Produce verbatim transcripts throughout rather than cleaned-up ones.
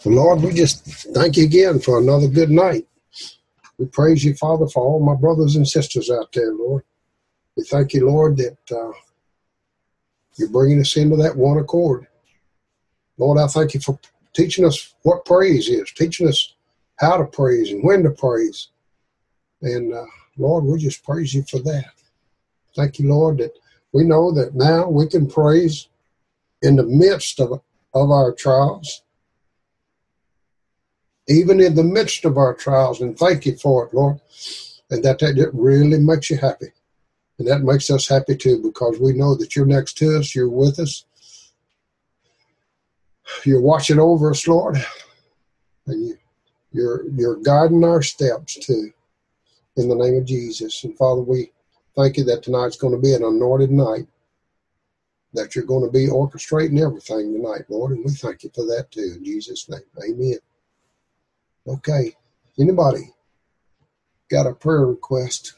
Well, Lord, we just thank you again for another good night. We praise you, Father, for all my brothers and sisters out there, Lord. We thank you, Lord, that uh, you're bringing us into that one accord. Lord, I thank you for teaching us what praise is, teaching us how to praise and when to praise. And, uh, Lord, we just praise you for that. Thank you, Lord, that we know that now we can praise in the midst of, of our trials, even in the midst of our trials, and thank you for it, Lord, and that, that it really makes you happy. And that makes us happy too, because we know that you're next to us, you're with us, you're watching over us, Lord, and you, you're, you're guiding our steps too, in the name of Jesus. And Father, we thank you that tonight's going to be an anointed night, that you're going to be orchestrating everything tonight, Lord, and we thank you for that too, in Jesus' name. Amen. Okay, anybody got a prayer request?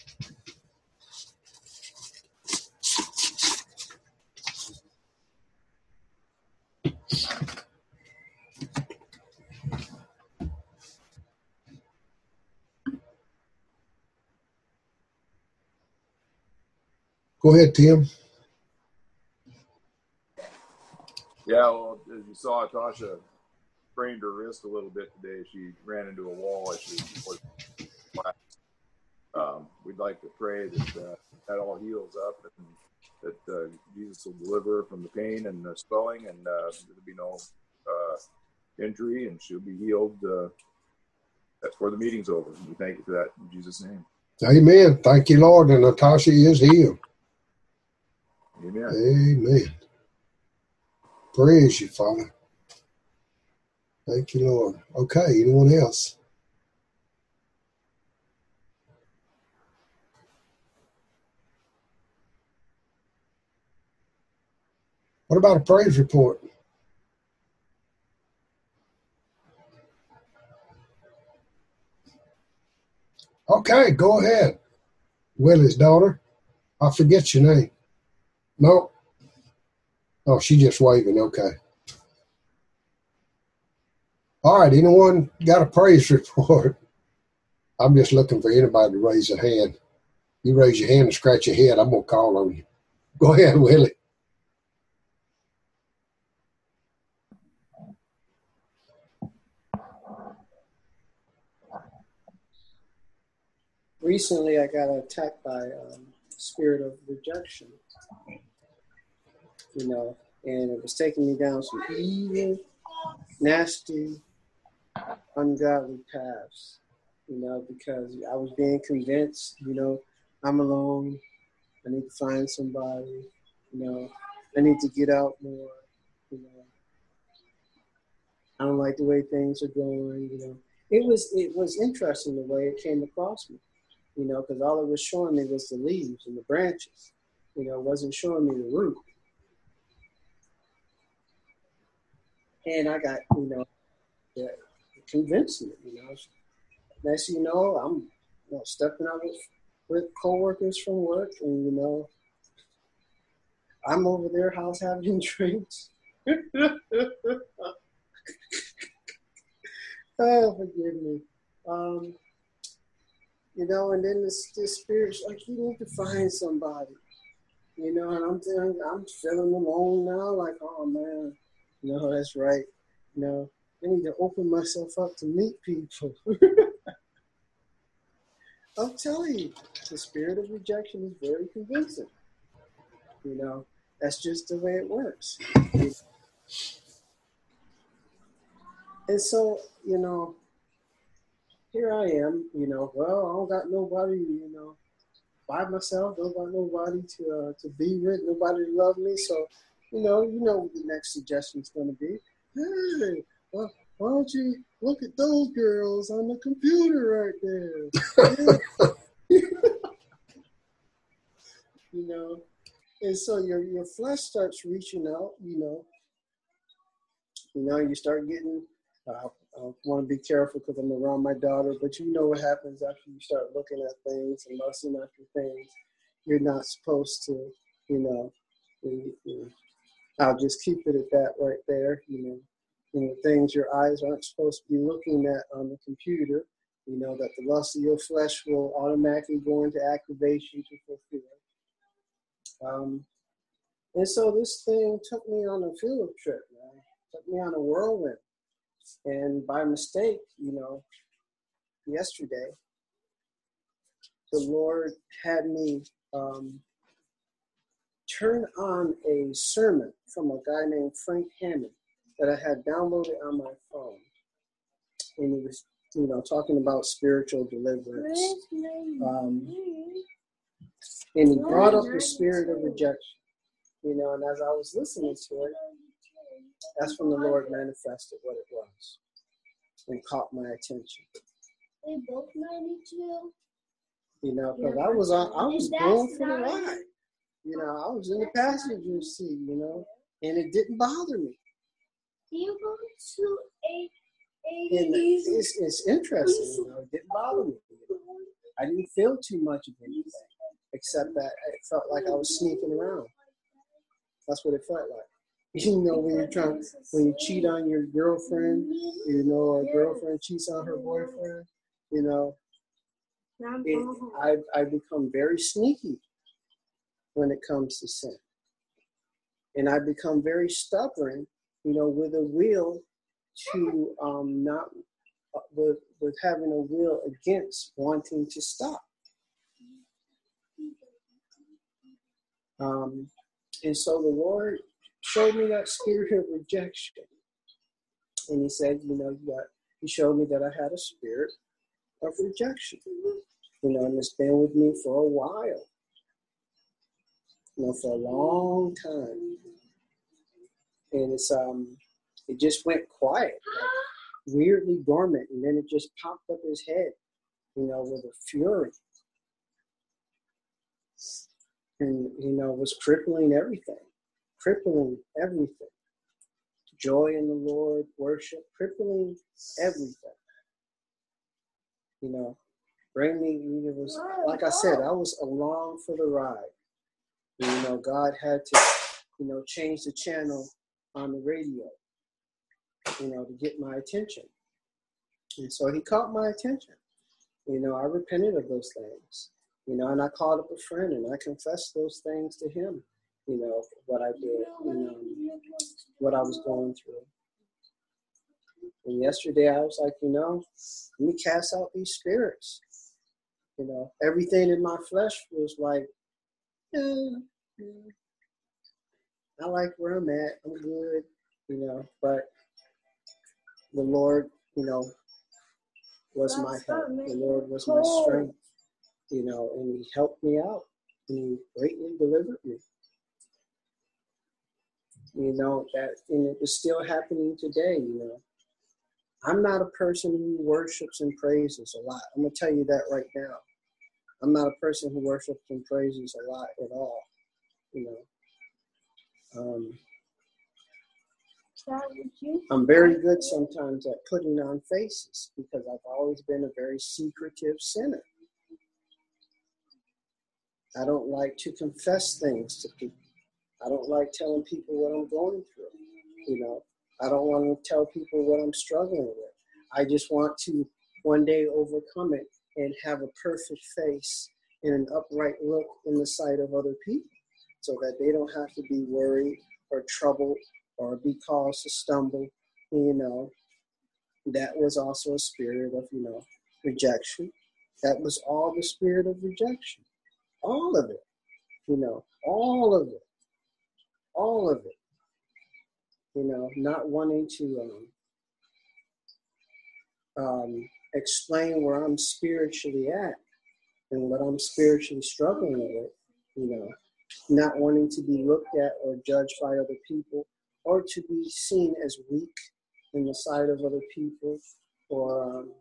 Go ahead, Tim. Yeah, well, as you saw, Tasha sprained her wrist a little bit today. She ran into a wall as she was. Um, we'd like to pray that uh, that all heals up and that uh, Jesus will deliver her from the pain and the swelling, and uh, there'll be no uh, injury, and she'll be healed uh, before the meeting's over. We thank you for that in Jesus' name. Amen. Thank you, Lord. And Natasha is healed. Amen. Amen. Praise you, Father. Thank you, Lord. Okay, anyone else? What about a praise report? Okay, go ahead. Willie's daughter. I forget your name. No. Oh, she's just waving. Okay. All right, anyone got a praise report? I'm just looking for anybody to raise a hand. You raise your hand and scratch your head, I'm going to call on you. Go ahead, Willie. Recently, I got attacked by um, spirit of rejection, you know, and it was taking me down some evil, nasty, ungodly paths, you know, because I was being convinced, you know, I'm alone, I need to find somebody, you know, I need to get out more, you know, I don't like the way things are going, you know. It was, it was interesting the way it came across me. You know, because all it was showing me was the leaves and the branches. You know, it wasn't showing me the root. And I got, you know, it convinced me, you know. Next thing you know, I'm you know, stepping out with, with coworkers from work, and, you know, I'm over their house having drinks. Oh, forgive me. Um, you know, and then this, this spirit's like, you need to find somebody. You know, and I'm feeling, I'm feeling alone now, like, oh, man, no, that's right. You know, I need to open myself up to meet people. I'll tell you, the spirit of rejection is very convincing. You know, that's just the way it works. And so, you know, here I am, you know, well, I don't got nobody, you know, by myself, don't got nobody to uh, to be with, nobody to love me. So, you know, you know what the next suggestion is going to be. Hey, well, why don't you look at those girls on the computer right there? You know, and so your your flesh starts reaching out. You know, you know, you start getting. Uh, I want to be careful because I'm around my daughter, but you know what happens after you start looking at things and lusting after things. You're not supposed to, you know, you, you know. I'll just keep it at that right there, you know. you know, things your eyes aren't supposed to be looking at on the computer, you know, that the lust of your flesh will automatically go into activation to fulfill. Um, and so this thing took me on a field trip, man. Took me on a whirlwind. And by mistake, you know, yesterday, the Lord had me um, turn on a sermon from a guy named Frank Hammond that I had downloaded on my phone. And he was, you know, talking about spiritual deliverance. Um, and he brought up the spirit of rejection. You know, and as I was listening to it, that's when the Lord manifested what it was and caught my attention. They both ninety-two. You know, because I was on, I was going for the ride. You know, I was in the passenger seat, you know, and it didn't bother me. Do you go to a And it's, it's interesting, you know, it didn't bother me. I didn't feel too much of anything, except that it felt like I was sneaking around. That's what it felt like. You know, when you're trying, when you cheat on your girlfriend, you know, or a girlfriend cheats on her boyfriend, you know, it, I I become very sneaky when it comes to sin. And I become very stubborn, you know, with a will to um, not, uh, with, with having a will against wanting to stop. Um, and so the Lord showed me that spirit of rejection. And he said, you know, you got, he showed me that I had a spirit of rejection. You know, and it's been with me for a while. You know, for a long time. And it's um it just went quiet, like weirdly dormant, and then it just popped up his head, you know, with a fury. And, you know, was crippling everything. Crippling everything. Joy in the Lord, worship, crippling everything. You know, bring me, it was, like I said, I was along for the ride. And, you know, God had to, you know, change the channel on the radio, you know, to get my attention. And so he caught my attention. You know, I repented of those things. You know, and I called up a friend and I confessed those things to him. You know, what I did, you know, what I was going through. And yesterday I was like, you know, let me cast out these spirits. You know, everything in my flesh was like, eh, eh. I like where I'm at. I'm good, you know, but the Lord, you know, was my help. The Lord was my strength, you know, and he helped me out. And he greatly delivered me. You know, that, and it was still happening today, you know. I'm not a person who worships and praises a lot. I'm going to tell you that right now. I'm not a person who worships and praises a lot at all, you know. Um, I'm very good sometimes at putting on faces because I've always been a very secretive sinner. I don't like to confess things to people. I don't like telling people what I'm going through. You know, I don't want to tell people what I'm struggling with. I just want to one day overcome it and have a perfect face and an upright look in the sight of other people so that they don't have to be worried or troubled or be caused to stumble. You know, that was also a spirit of, you know, rejection. That was all the spirit of rejection. All of it. You know, all of it. All of it. You know, not wanting to um, um, explain where I'm spiritually at and what I'm spiritually struggling with, you know, not wanting to be looked at or judged by other people or to be seen as weak in the sight of other people or um,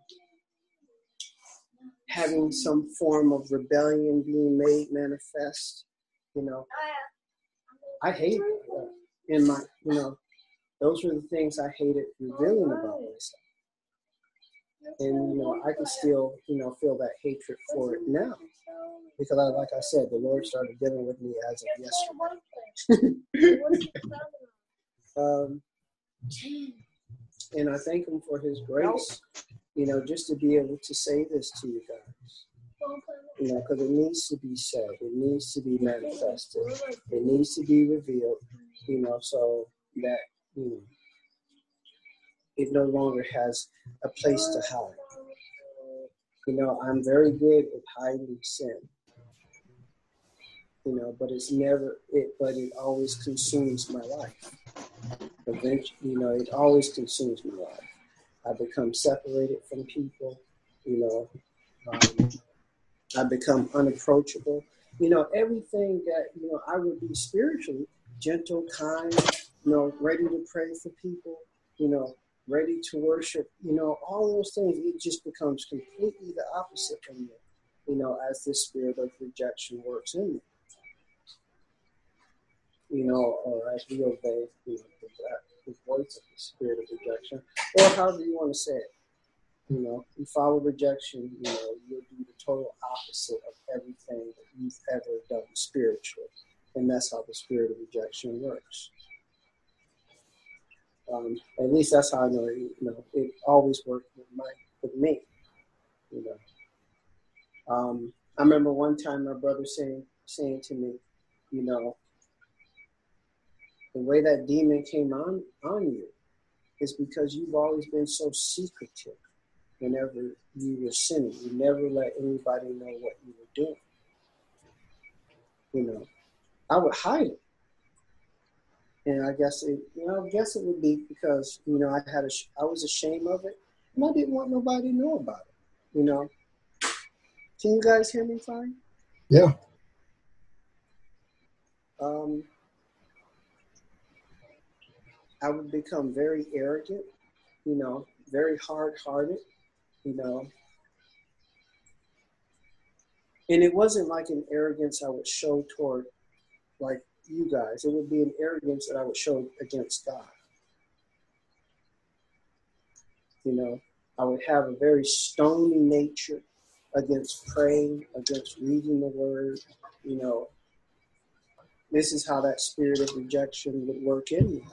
having some form of rebellion being made manifest, you know. I hate uh, in my, you know, those were the things I hated revealing about myself. And, you know, I can still, you know, feel that hatred for it now. Because, I, like I said, the Lord started dealing with me as of yesterday. um, And I thank him for his grace, you know, just to be able to say this to you guys. You know, because it needs to be said. It needs to be manifested. It needs to be revealed, you know, so that, you know, it no longer has a place to hide. You know, I'm very good at hiding sin. You know, but it's never, it, but it always consumes my life. Eventually, you know, it always consumes my life. I become separated from people, you know, um, I become unapproachable. You know, everything that, you know, I would be spiritually gentle, kind, you know, ready to pray for people, you know, ready to worship, you know, all those things, it just becomes completely the opposite from me, you know, as this spirit of rejection works in me. You know, or as we obey, you know, the, the voice of the spirit of rejection, or however you want to say it. You know, you follow rejection, you know, you'll do the total opposite of everything that you've ever done spiritually. And that's how the spirit of rejection works. Um, at least that's how I know it, you know, it always worked with my with me. You know. Um, I remember one time my brother saying saying to me, you know, the way that demon came on, on you is because you've always been so secretive whenever you were sinning. You never let anybody know what you were doing. You know, I would hide it. And I guess it, you know, I guess it would be because, you know, I had a, I was ashamed of it and I didn't want nobody to know about it. You know, can you guys hear me fine? Yeah. Um, I would become very arrogant, you know, very hard-hearted, you know. And it wasn't like an arrogance I would show toward, like, you guys. It would be an arrogance that I would show against God. You know, I would have a very stony nature against praying, against reading the word, you know. This is how that spirit of rejection would work in me.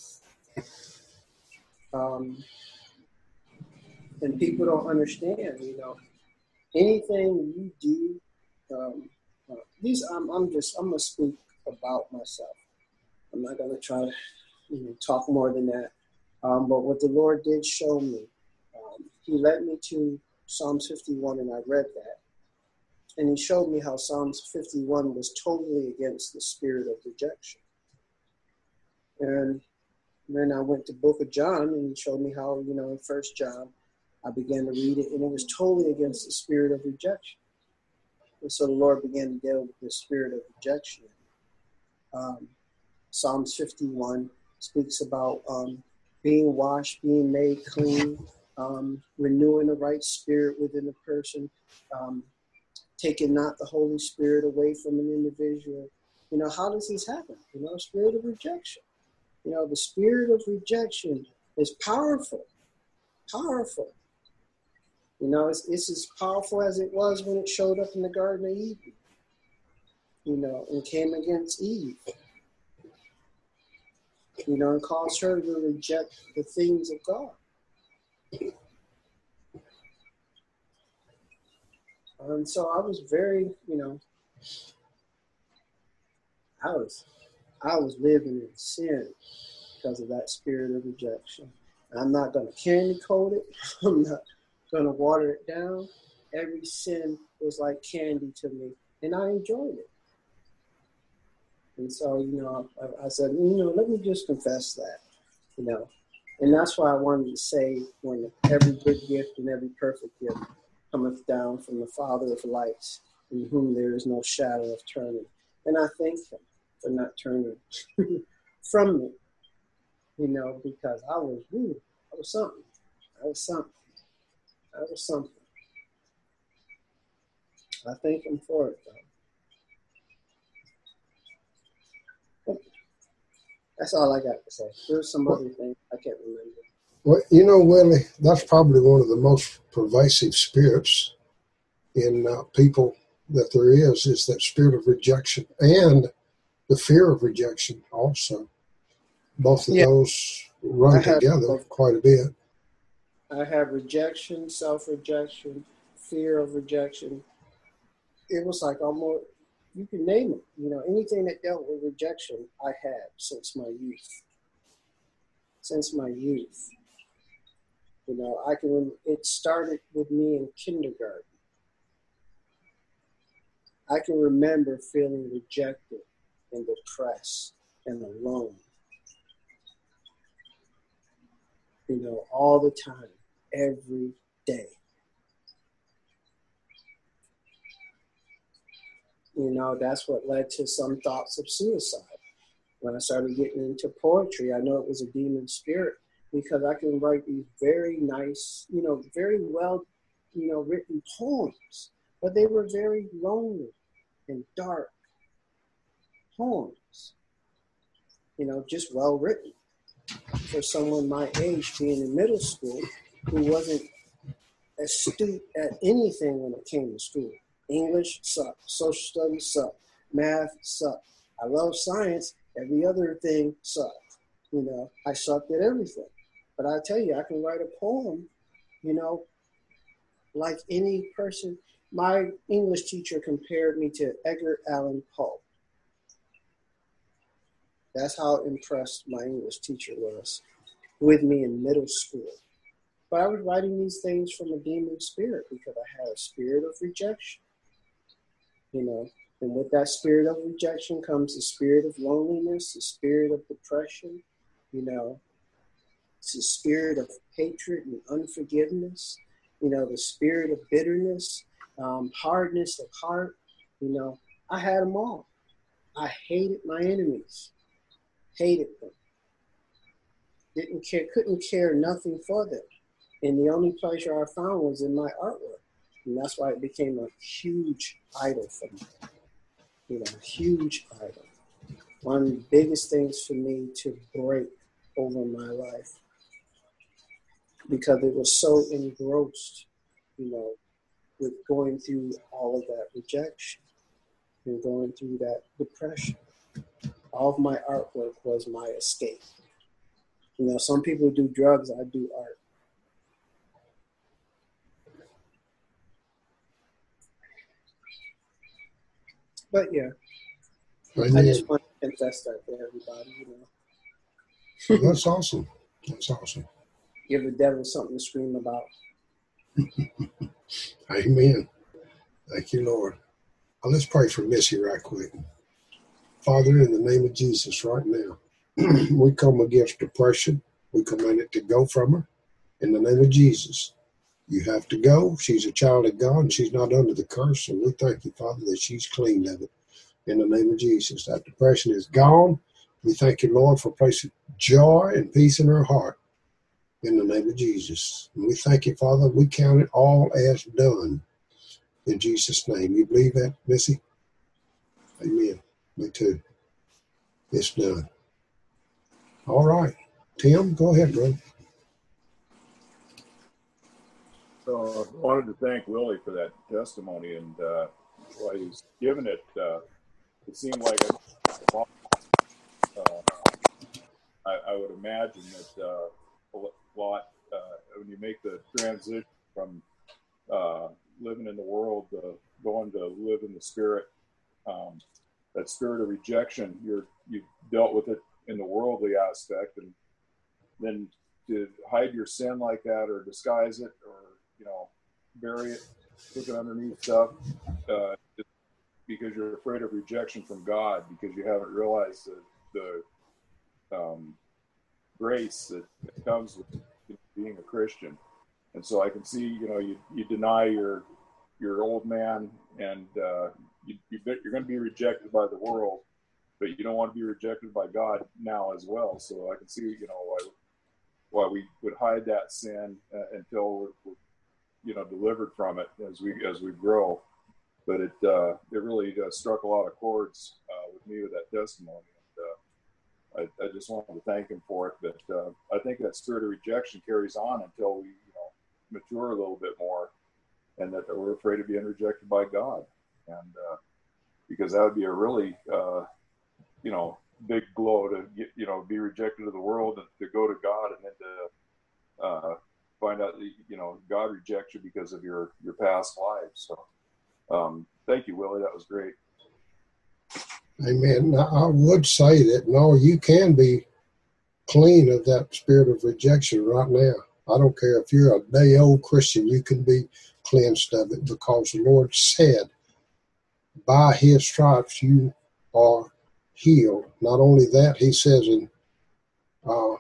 Um, and people don't understand, you know, anything you do, um, uh, these, I'm, I'm just, I'm going to speak about myself. I'm not going to try to, you know, talk more than that. Um, but what the Lord did show me, um, he led me to Psalms fifty-one, and I read that. And he showed me how Psalms fifty-one was totally against the spirit of rejection. And then I went to Book of John, and he showed me how, you know, in First John, I began to read it, and it was totally against the spirit of rejection. And so the Lord began to deal with the spirit of rejection. Um, Psalms fifty-one speaks about um, being washed, being made clean, um, renewing the right spirit within a person, um, taking not the Holy Spirit away from an individual. You know, how does this happen? You know, spirit of rejection. You know, the spirit of rejection is powerful, powerful. You know, it's, it's as powerful as it was when it showed up in the Garden of Eden, you know, and came against Eve. You know, and caused her to reject the things of God. And so I was very, you know, I was, I was living in sin because of that spirit of rejection. I'm not going to candy coat it. I'm not going to water it down. Every sin was like candy to me, and I enjoyed it. And so, you know, I, I said, you know, let me just confess that, you know. And that's why I wanted to say, when every good gift and every perfect gift cometh down from the Father of lights, in whom there is no shadow of turning. And I thank him for not turning from me, you know, because I was, ooh, I was something. I was something. I was something. I thank him for it, though. That's all I got to say. There's some other things I can't remember. Well, you know, Willie, that's probably one of the most pervasive spirits in uh, people that there is, is that spirit of rejection and the fear of rejection also. Both of Yeah. those run I have together quite a bit. I have rejection, self-rejection, fear of rejection. It was like almost, you can name it. You know, anything that dealt with rejection, I had since my youth. Since my youth. You know, I can, it started with me in kindergarten. I can remember feeling rejected and depressed and alone. You know, all the time, every day. You know, that's what led to some thoughts of suicide. When I started getting into poetry, I know it was a demon spirit because I can write these very nice, you know, very well, you know, written poems, but they were very lonely and dark poems, you know, just well written. For someone my age being in middle school who wasn't astute at anything when it came to school. English sucked, social studies sucked, math sucked. I love science, every other thing sucked. You know, I sucked at everything. But I tell you, I can write a poem, you know, like any person. My English teacher compared me to Edgar Allan Poe. That's how impressed my English teacher was with me in middle school. But I was writing these things from a demon spirit because I had a spirit of rejection. You know, and with that spirit of rejection comes the spirit of loneliness, the spirit of depression, you know, it's the spirit of hatred and unforgiveness, you know, the spirit of bitterness, um, hardness of heart, you know, I had them all. I hated my enemies, hated them, didn't care, couldn't care nothing for them. And the only pleasure I found was in my artwork. And that's why it became a huge idol for me. You know, huge idol. One of the biggest things for me to break over my life. Because it was so engrossed, you know, with going through all of that rejection and going through that depression. All of my artwork was my escape. You know, some people do drugs, I do art. But yeah, Amen. I just want to confess that to everybody, you know. Well, that's awesome. That's awesome. Give the devil something to scream about. Amen. Thank you, Lord. Well, let's pray for Missy right quick. Father, in the name of Jesus right now, we come against depression. We command it to go from her. In the name of Jesus, you have to go. She's a child of God, and she's not under the curse. And we thank you, Father, that she's clean of it. In the name of Jesus, that depression is gone. We thank you, Lord, for placing joy and peace in her heart. In the name of Jesus. And we thank you, Father. We count it all as done. In Jesus' name. You believe that, Missy? Amen. Me too. It's done. All right. Tim, go ahead, bro. So I wanted to thank Willie for that testimony, and uh, while he was giving it, uh, it seemed like a, uh, I, I would imagine that uh, a lot uh, when you make the transition from uh, living in the world to going to live in the spirit, um, that spirit of rejection, you're you've dealt with it in the worldly aspect, and then to hide your sin like that or disguise it or you know, bury it, looking underneath stuff, uh, because you're afraid of rejection from God, because you haven't realized the, the um, grace that, that comes with being a Christian. And so I can see, you know, you, you deny your your old man, and uh, you, you you're going to be rejected by the world, but you don't want to be rejected by God now as well. So I can see, you know, why, why we would hide that sin uh, until we're, we're you know, delivered from it as we as we grow. But it uh, it really uh, struck a lot of chords uh, with me with that testimony. And, uh, I, I just wanted to thank him for it. But uh, I think that spirit of rejection carries on until we, you know, mature a little bit more, and that we're afraid of being rejected by God. And uh, because that would be a really, uh, you know, big blow to get, you know, be rejected of the world and to go to God, and then to uh, find out that, you know, God rejects you because of your, your past lives. So um, thank you, Willie. That was great. Amen. Now, I would say that, no, you can be clean of that spirit of rejection right now. I don't care if you're a day old Christian, you can be cleansed of it, because the Lord said, by his stripes you are healed. Not only that, he says in uh,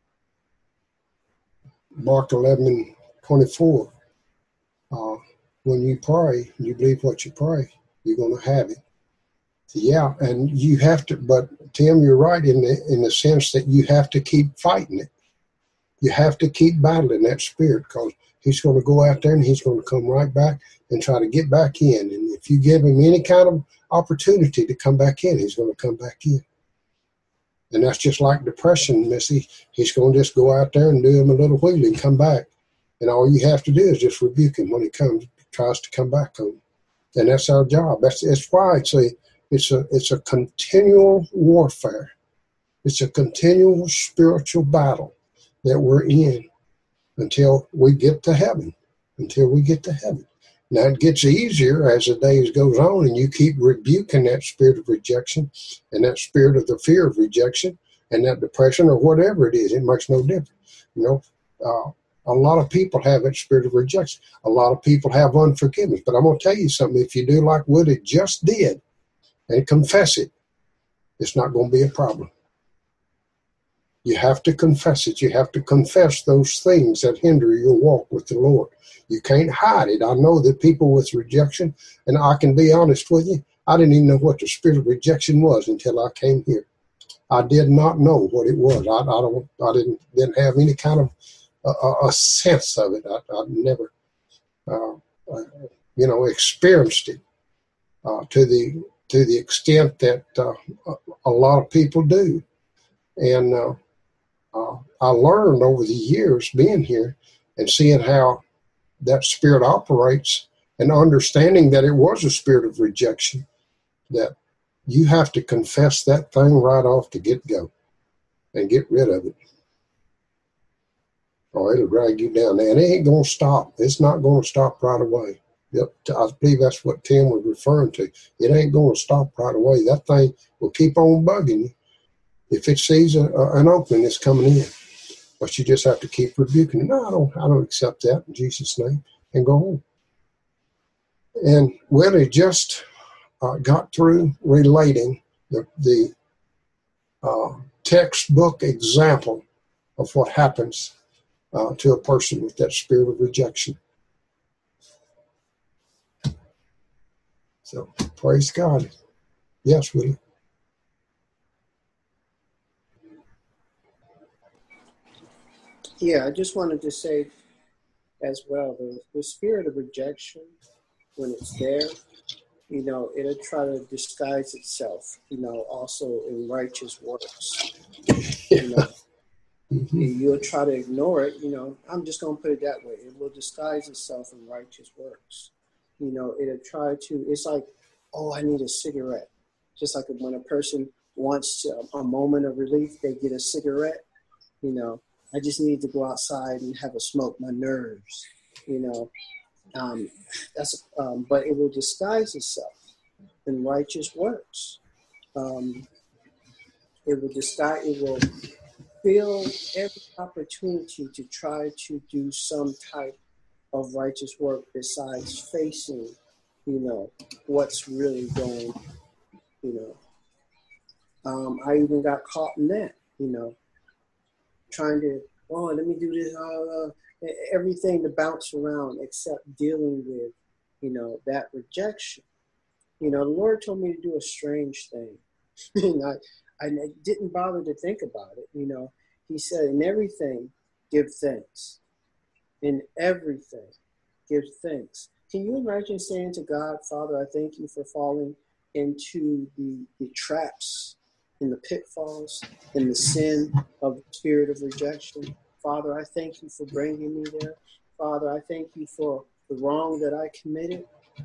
Mark eleven twenty-four, uh, when you pray, you believe what you pray, you're going to have it. Yeah, and you have to, but Tim, you're right in the, in the sense that you have to keep fighting it. You have to keep battling that spirit, because he's going to go out there and he's going to come right back and try to get back in. And if you give him any kind of opportunity to come back in, he's going to come back in. And that's just like depression, Missy. He's going to just go out there and do him a little wheelie and come back. And all you have to do is just rebuke him when he comes, tries to come back home. And that's our job. That's, that's why it's a, it's a, it's a continual warfare. It's a continual spiritual battle that we're in until we get to heaven, until we get to heaven. Now, it gets easier as the days goes on, and you keep rebuking that spirit of rejection and that spirit of the fear of rejection and that depression or whatever it is. It makes no difference. You know, uh, a lot of people have that spirit of rejection. A lot of people have unforgiveness. But I'm going to tell you something. If you do like Woody just did and confess it, it's not going to be a problem. You have to confess it. You have to confess those things that hinder your walk with the Lord. You can't hide it. I know that people with rejection, and I can be honest with you, I didn't even know what the spirit of rejection was until I came here. I did not know what it was. I, I don't. I didn't didn't have any kind of uh, a sense of it. I, I never, uh, uh, you know, experienced it uh, to the to the extent that uh, a lot of people do, and. Uh, Uh, I learned over the years being here and seeing how that spirit operates and understanding that it was a spirit of rejection, that you have to confess that thing right off the get-go and get rid of it. Or it'll drag you down. And it ain't going to stop. It's not going to stop right away. Yep, I believe that's what Tim was referring to. It ain't going to stop right away. That thing will keep on bugging you. If it sees a, a, an opening, it's coming in. But you just have to keep rebuking it. No, I don't, I don't accept that in Jesus' name, and go home. And Willie just uh, got through relating the, the uh, textbook example of what happens uh, to a person with that spirit of rejection. So, praise God. Yes, Willie. Yeah, I just wanted to say as well, the, the spirit of rejection, when it's there, you know, it'll try to disguise itself, you know, also in righteous works. You know, mm-hmm. You'll try to ignore it, you know, I'm just going to put it that way. It will disguise itself in righteous works. You know, it'll try to, it's like, oh, I need a cigarette. Just like when a person wants a, a moment of relief, they get a cigarette, you know. I just need to go outside and have a smoke, my nerves, you know. Um, that's um, but it will disguise itself in righteous works. Um, it will disguise. It will feel every opportunity to try to do some type of righteous work besides facing, you know, what's really going. You know, um, I even got caught in that, you know. Trying to, oh, let me do this, uh, everything to bounce around except dealing with, you know, that rejection. You know, the Lord told me to do a strange thing. and I, I didn't bother to think about it, you know. He said, in everything, give thanks. In everything, give thanks. Can you imagine saying to God, Father, I thank you for falling into the, the traps, in the pitfalls, in the sin of the spirit of rejection. Father, I thank you for bringing me there. Father, I thank you for the wrong that I committed.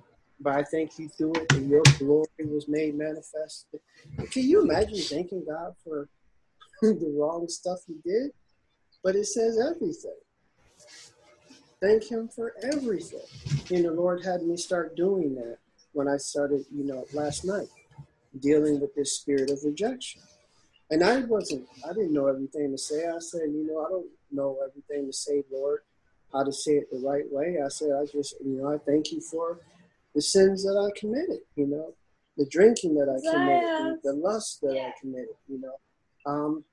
but I thank you through it, and your glory was made manifest. Can you imagine thanking God for the wrong stuff you did? But it says everything. Thank him for everything. And the Lord had me start doing that when I started, you know, last night, dealing with this spirit of rejection. And I wasn't, I didn't know everything to say. I said, you know, I don't know everything to say, Lord, how to say it the right way. I said, I just, you know, I thank you for the sins that I committed, you know, the drinking that I committed, the, the lust that I committed, you know. Um,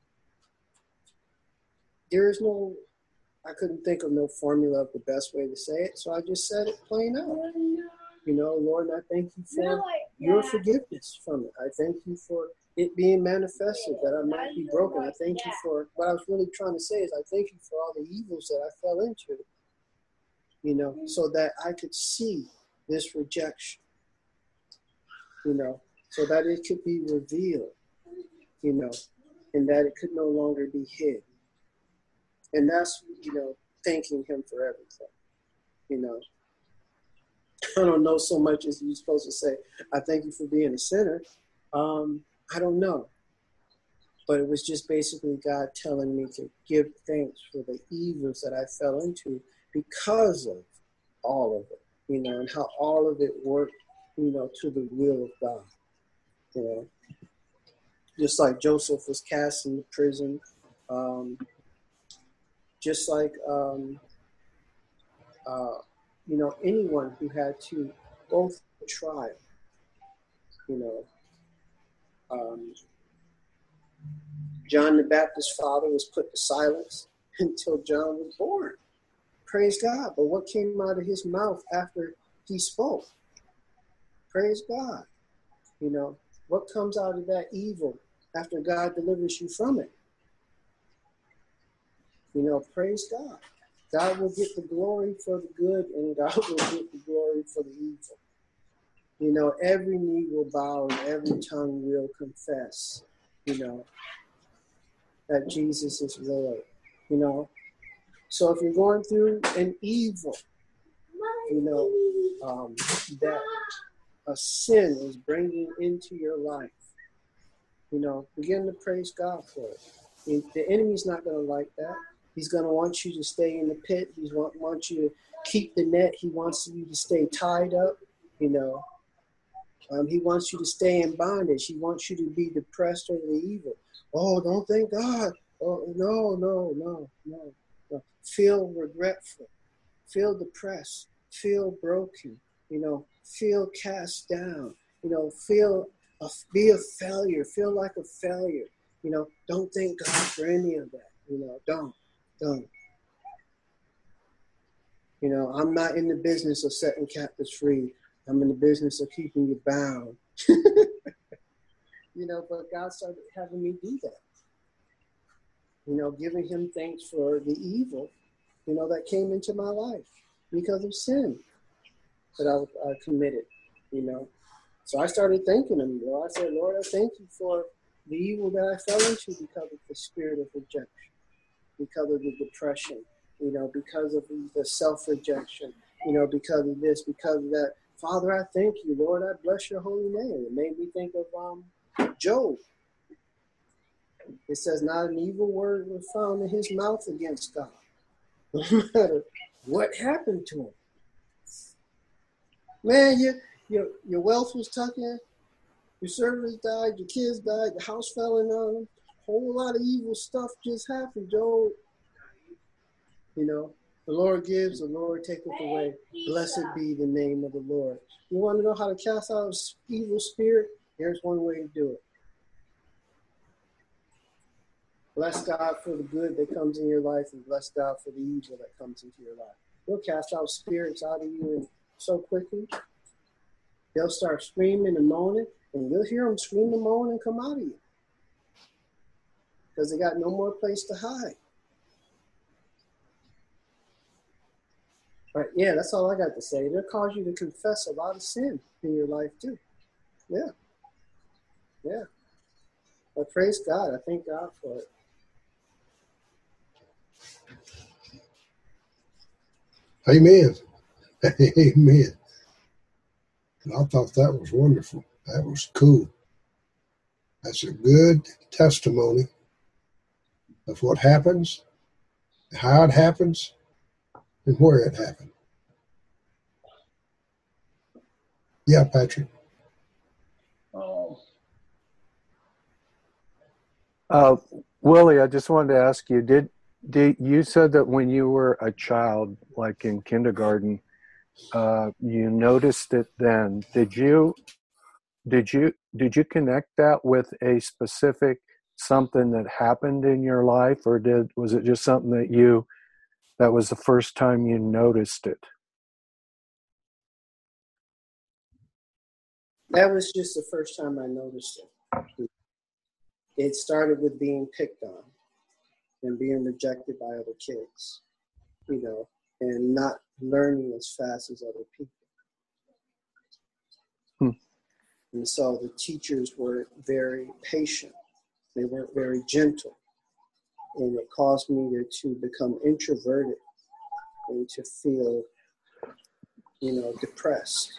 there is no, I couldn't think of no formula of the best way to say it, so I just said it plain out. You know, Lord, I thank you for your forgiveness from it. I thank you for it being manifested, that I might be broken. I thank you for, what I was really trying to say is I thank you for all the evils that I fell into, you know, so that I could see this rejection, you know, so that it could be revealed, you know, and that it could no longer be hid. And that's, you know, thanking him for everything, you know. I don't know so much as you're supposed to say, I thank you for being a sinner. Um, I don't know. But it was just basically God telling me to give thanks for the evils that I fell into because of all of it, you know, and how all of it worked, you know, to the will of God, you know. Just like Joseph was cast into prison, um, just like, um, uh, you know, anyone who had to go through a trial, you know, um, John the Baptist's father was put to silence until John was born. Praise God. But what came out of his mouth after he spoke? Praise God. You know, what comes out of that evil after God delivers you from it? You know, praise God. God will get the glory for the good, and God will get the glory for the evil. You know, every knee will bow and every tongue will confess, you know, that Jesus is Lord, you know. So if you're going through an evil, you know, um, that a sin is bringing into your life, you know, begin to praise God for it. And the enemy's not going to like that. He's going to want you to stay in the pit. He want, wants you to keep the net. He wants you to stay tied up, you know. Um, he wants you to stay in bondage. He wants you to be depressed over the evil. Oh, don't thank God. Oh, no, no, no, no, no. Feel regretful. Feel depressed. Feel broken. You know, feel cast down. You know, feel, a, be a failure. Feel like a failure. You know, don't thank God for any of that. You know, don't, don't. You know, I'm not in the business of setting captives free. I'm in the business of keeping you bound. You know, but God started having me do that. You know, giving him thanks for the evil, you know, that came into my life because of sin that I, I committed, you know. So I started thanking him. You know, I said, Lord, I thank you for the evil that I fell into because of the spirit of rejection, because of the depression, you know, because of the self-rejection, you know, because of this, because of that. Father, I thank you, Lord. I bless your holy name. It made me think of um, Job. It says, not an evil word was found in his mouth against God. No matter what happened to him. Man, your, your, your wealth was taken, your servants died, your kids died, the house fell in on them. A whole lot of evil stuff just happened, Job. You know, the Lord gives, the Lord taketh away. Blessed be the name of the Lord. You want to know how to cast out an evil spirit? Here's one way to do it. Bless God for the good that comes in your life, and bless God for the evil that comes into your life. He'll cast out spirits out of you so quickly. They'll start screaming and moaning, and you'll hear them scream and moan and come out of you. Because they got no more place to hide. But yeah, that's all I got to say. It'll cause you to confess a lot of sin in your life too. Yeah. Yeah. But praise God. I thank God for it. Amen. Amen. I thought that was wonderful. That was cool. That's a good testimony of what happens, how it happens, and where it happened. Yeah, Patrick. Oh. Uh, Willie, I just wanted to ask you, did, did you said that when you were a child, like in kindergarten, uh, you noticed it then. Did you, did you, did you connect that with a specific something that happened in your life, or did, was it just something that you, that was the first time you noticed it? That was just the first time I noticed it. It started with being picked on and being rejected by other kids, you know, and not learning as fast as other people. Hmm. And so the teachers were very patient. They weren't very gentle. And it caused me to, to become introverted and to feel, you know, depressed.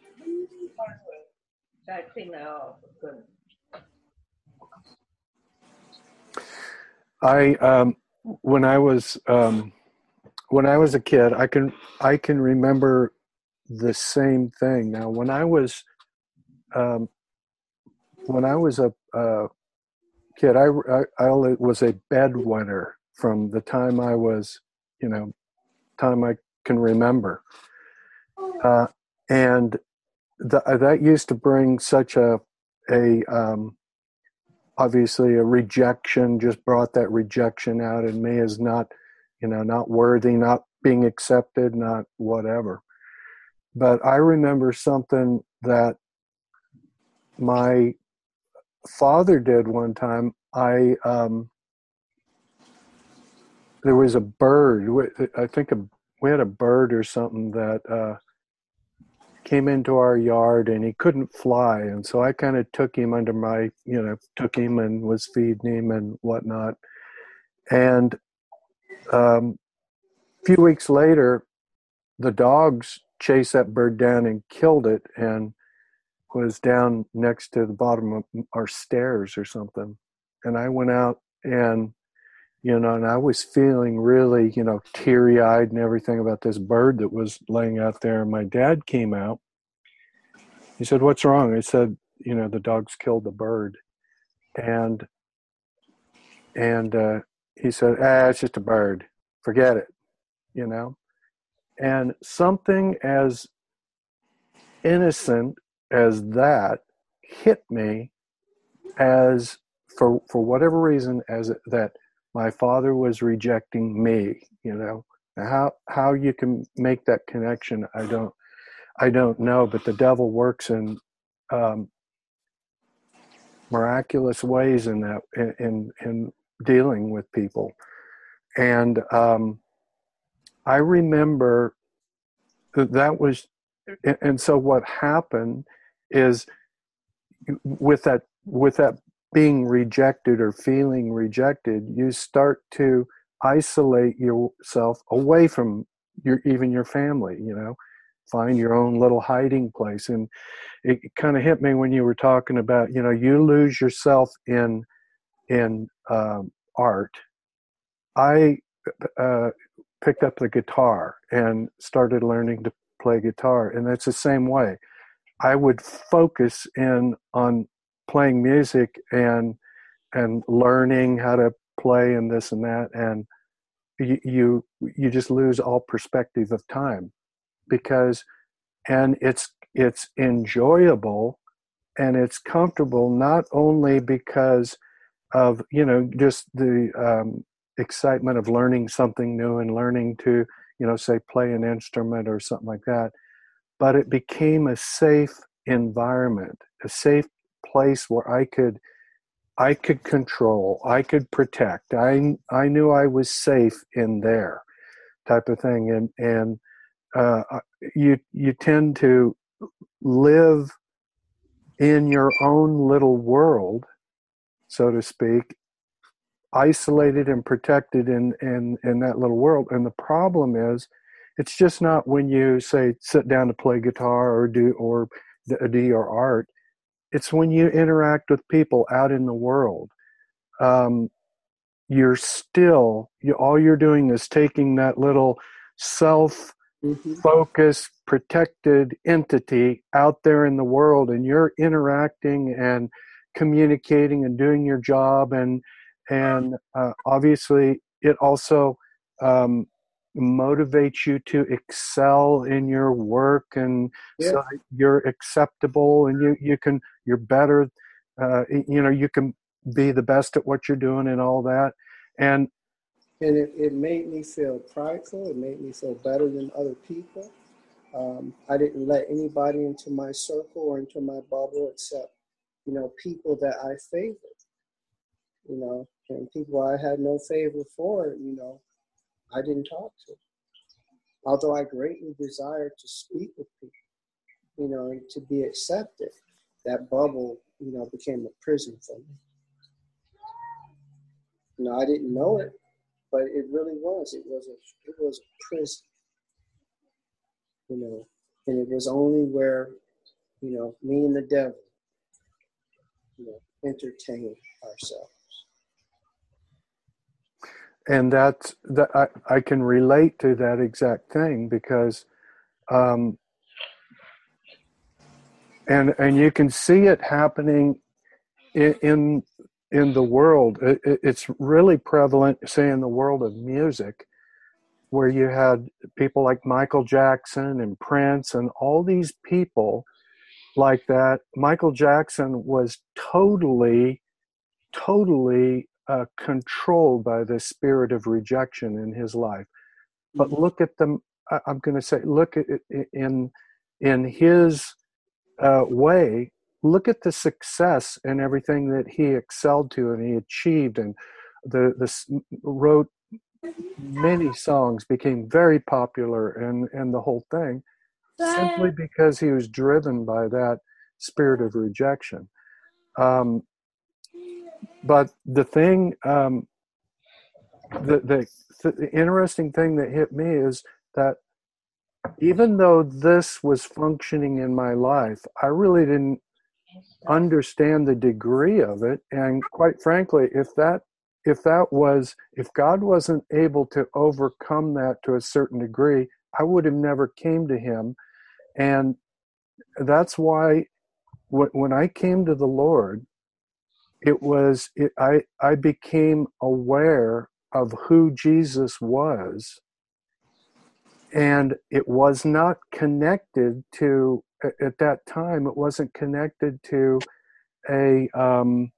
I um, when I was um, when I was a kid, I can I can remember the same thing. Now, when I was um, when I was a, a kid, I, I I was a bedwetter from the time I was, you know, time I can remember, uh, and th- that used to bring such a a um, obviously a rejection, just brought that rejection out in me as not, you know, not worthy, not being accepted, not whatever. But I remember something that my father did one time. I um, there was a bird. I think a, we had a bird or something that uh, came into our yard, and he couldn't fly, and so I kind of took him under my, you know, took him and was feeding him and whatnot. And um, a few weeks later, the dogs chased that bird down and killed it, and was down next to the bottom of our stairs or something. And I went out, and, you know, and I was feeling really, you know, teary-eyed and everything about this bird that was laying out there. And my dad came out. He said, "What's wrong?" I said, "You know, the dogs killed the bird." And and uh, he said, "Ah, it's just a bird. Forget it," you know. And something as innocent as that hit me, as for for whatever reason, as that my father was rejecting me, you know. How how you can make that connection, I don't I don't know, but the devil works in um, miraculous ways in that in in, in dealing with people. And um, I remember that that was, and so what happened is, with that with that being rejected or feeling rejected, you start to isolate yourself away from your even your family, you know, find your own little hiding place. And it kind of hit me when you were talking about, you know, you lose yourself in in um, art. I uh, picked up the guitar and started learning to play guitar, and it's the same way. I would focus in on playing music and and learning how to play and this and that, and you you, you just lose all perspective of time, because and it's it's enjoyable and it's comfortable, not only because of, you know, just the um, excitement of learning something new and learning to, you know, say play an instrument or something like that, but it became a safe environment, a safe place where I could I could control, I could protect. I I knew I was safe in there, type of thing. And and uh, you you tend to live in your own little world, so to speak, isolated and protected in, in, in that little world. And the problem is, it's just not when you say sit down to play guitar or do or do, do your art. It's when you interact with people out in the world. Um, you're still, you, all you're doing is taking that little self Mm-hmm. focused, protected entity out there in the world, and you're interacting and communicating and doing your job, and and uh, obviously it also um, motivates you to excel in your work, and Yeah. so that you're acceptable, and you you can you're better, uh, you know, you can be the best at what you're doing and all that, and And it, it made me feel prideful. It made me feel better than other people. Um, I didn't let anybody into my circle or into my bubble except, you know, people that I favored, you know, and people I had no favor for, you know, I didn't talk to. Although I greatly desired to speak with people, you know, and to be accepted, that bubble, you know, became a prison for me. You know, I didn't know it, but it really was. It was a, it was a prison, you know, and it was only where, you know, me and the devil, you know, entertain ourselves. and that's that I, I can relate to that exact thing, because um, and and you can see it happening in in, in the world. It, it, it's really prevalent, say, in the world of music, where you had people like Michael Jackson and Prince and all these people like that. Michael Jackson was totally, totally uh, controlled by the spirit of rejection in his life. But Mm-hmm. look at them. I'm going to say, look at it in in his uh, way. Look at the success and everything that he excelled to and he achieved, and the the wrote many songs, became very popular, and and the whole thing, simply because he was driven by that spirit of rejection. Um, but the thing, um, the, the the interesting thing that hit me is that even though this was functioning in my life, I really didn't understand the degree of it. And quite frankly, if that if that was if God wasn't able to overcome that to a certain degree, I would have never came to him. And that's why when I came to the Lord, it was it, I I became aware of who Jesus was, and it was not connected to, at that time, it wasn't connected to a um,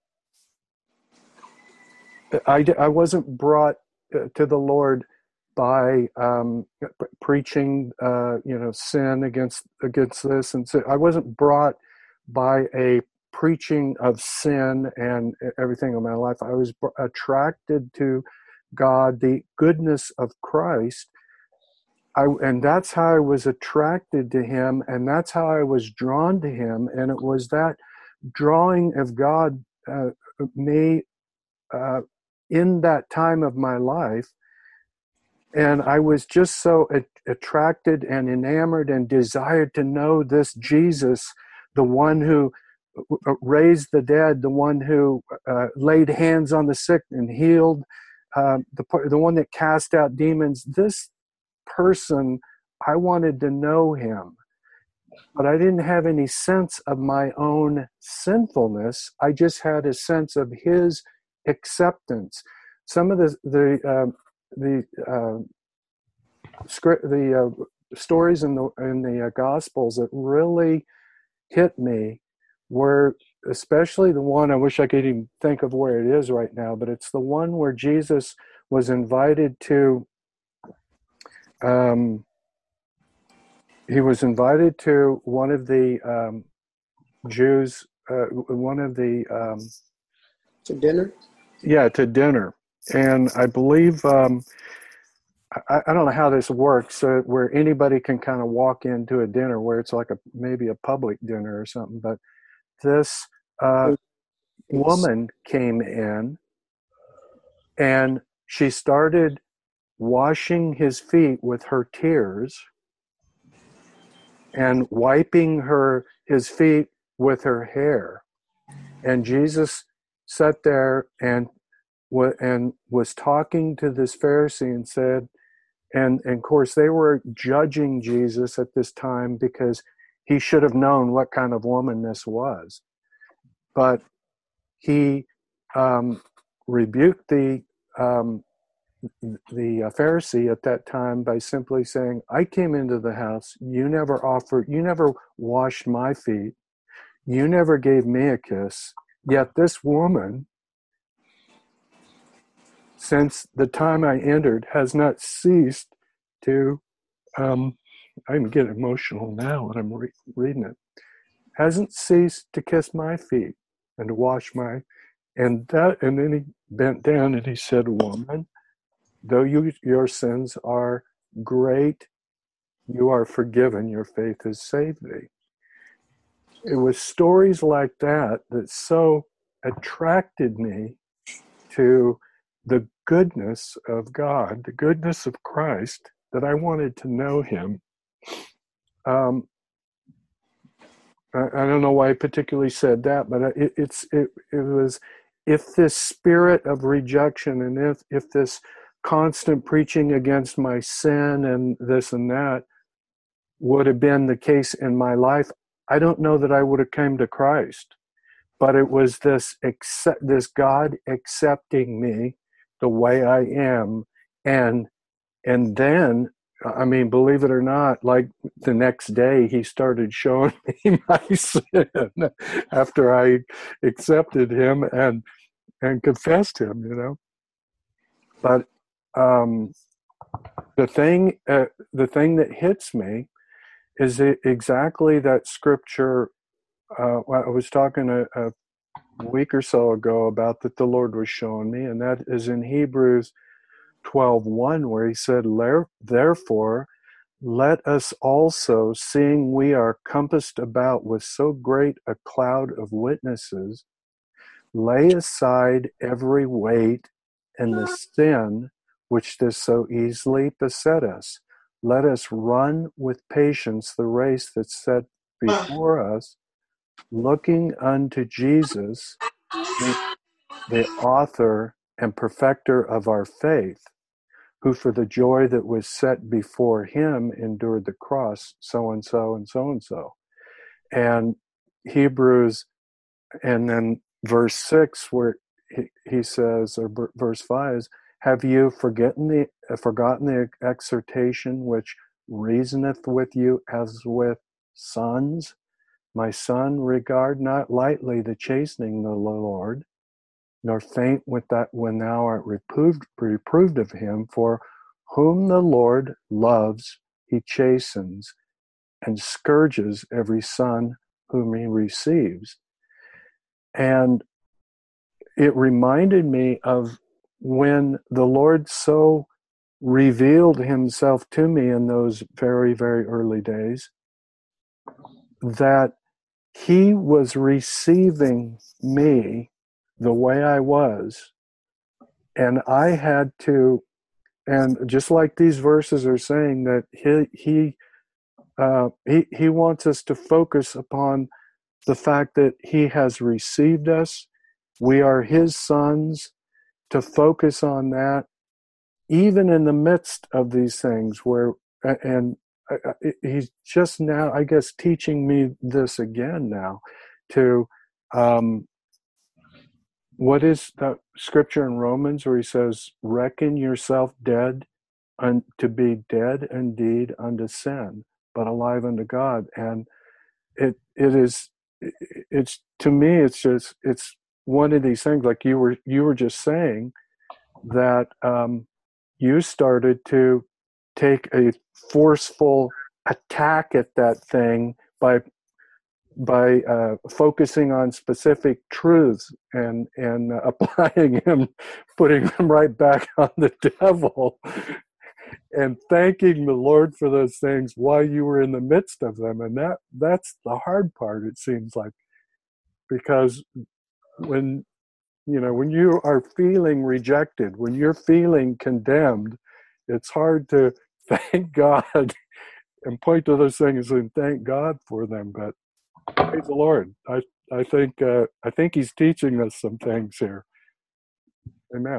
I, I wasn't brought to the Lord by um, preaching, uh, you know, sin against against this, and so I wasn't brought by a preaching of sin and everything in my life. I was attracted to God, the goodness of Christ. I, and that's how I was attracted to him, and that's how I was drawn to him. And it was that drawing of God uh, me uh, in that time of my life. And I was just so a- attracted and enamored and desired to know this Jesus, the one who raised the dead, the one who uh, laid hands on the sick and healed, uh, the, the one that cast out demons. This person, I wanted to know him, but I didn't have any sense of my own sinfulness. I just had a sense of his acceptance. Some of the the uh, the uh, script, the uh, stories in the in the uh, Gospels that really hit me were, especially the one, I wish I could even think of where it is right now, but it's the one where Jesus was invited to. Um, he was invited to one of the um, Jews, uh, one of the um, To dinner? yeah, to dinner, and I believe um, I, I don't know how this works, uh, where anybody can kind of walk into a dinner where it's like a maybe a public dinner or something. But this uh, woman came in, and she started washing his feet with her tears. and wiping her his feet with her hair. And Jesus sat there and and was talking to this Pharisee and said, and, and of course they were judging Jesus at this time because he should have known what kind of woman this was. But he um, rebuked the um, the Pharisee at that time by simply saying, I came into the house, you never offered, you never washed my feet, you never gave me a kiss, yet this woman, since the time I entered, has not ceased to, um, I even get emotional now when I'm re- reading it, hasn't ceased to kiss my feet and to wash my, and that, and then he bent down and he said, woman, though you, your sins are great, you are forgiven, your faith has saved thee. It was stories like that that so attracted me to the goodness of God, the goodness of Christ, that I wanted to know him. Um, I, I don't know why I particularly said that, but it, it's it, it was, if this spirit of rejection and if, if this constant preaching against my sin and this and that would have been the case in my life, I don't know that I would have come to Christ. But it was this accept, this God accepting me the way I am, and and then, I mean, believe it or not, like the next day he started showing me my sin after I accepted him and and confessed him, you know. But um, the thing uh, the thing that hits me is it exactly that scripture. Uh, I was talking a, a week or so ago about that the Lord was showing me, and that is in Hebrews twelve one, where he said, therefore, let us also, seeing we are compassed about with so great a cloud of witnesses, lay aside every weight and the sin which does so easily beset us. Let us run with patience the race that's set before us, looking unto Jesus, the, the author and perfecter of our faith, who for the joy that was set before him endured the cross, so and so and so and so. And Hebrews, and then verse six, where he, he says, or b- verse five is, have you forgotten the uh, forgotten the exhortation which reasoneth with you as with sons? My son, regard not lightly the chastening of the Lord, nor faint with that when thou art reproved, reproved of him. For whom the Lord loves, he chastens, and scourges every son whom he receives. And it reminded me of when the Lord so revealed himself to me in those very, very early days, that he was receiving me the way I was, and I had to, and just like these verses are saying, that he he uh, he he wants us to focus upon the fact that he has received us, we are his sons, to focus on that, even in the midst of these things where, and he's just now, I guess, teaching me this again now, to um, what is the scripture in Romans where he says, reckon yourself dead un, to be dead indeed unto sin, but alive unto God. And it it is it's to me it's just it's one of these things, like you were you were just saying, that um, you started to take a forceful attack at that thing by by uh, focusing on specific truths and and uh, applying him, putting them right back on the devil, and thanking the Lord for those things while you were in the midst of them. And that that's the hard part, it seems like, because when you know when you are feeling rejected, when you're feeling condemned, it's hard to thank God and point to those things and thank God for them. But praise the Lord. I I think uh, I think He's teaching us some things here. Amen.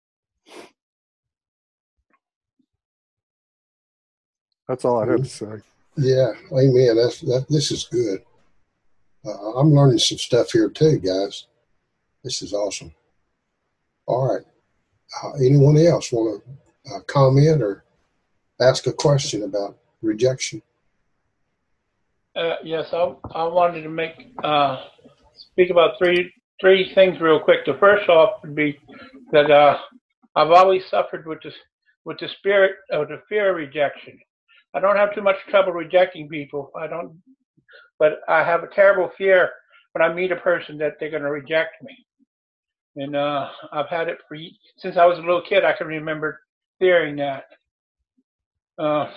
That's all I have to say. Yeah, amen. That's that. This is good. Uh, I'm learning some stuff here too, guys. This is awesome. All right. Uh, anyone else want to uh, comment or ask a question about rejection? Uh, yes, I I wanted to make uh, speak about three three things real quick. The first off would be that uh, I've always suffered with this with the spirit of the fear of rejection. I don't have too much trouble rejecting people. I don't, but I have a terrible fear when I meet a person that they're going to reject me. And uh, I've had it for since I was a little kid. I can remember fearing that. Uh,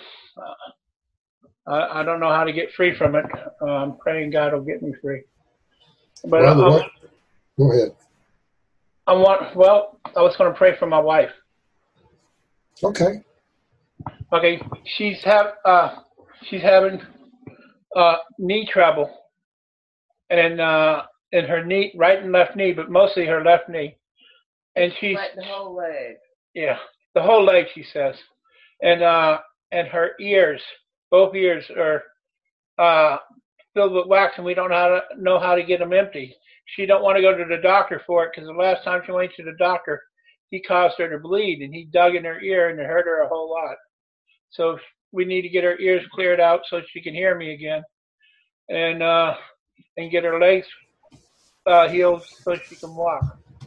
I, I don't know how to get free from it. Uh, I'm praying God will get me free. But Well, the I'm, way, go ahead. I want. Well, I was going to pray for my wife. Okay. Okay, she's have uh, she's having uh, knee trouble, and uh, in her knee, right and left knee, but mostly her left knee, and she's Like the whole leg. Yeah, the whole leg, she says, and uh, and her ears, both ears are uh, filled with wax, and we don't know how to know how to get them empty. She don't want to go to the doctor for it because the last time she went to the doctor, he caused her to bleed, and he dug in her ear, and it hurt her a whole lot. So we need to get her ears cleared out so she can hear me again, and uh, and get her legs uh, healed so she can walk.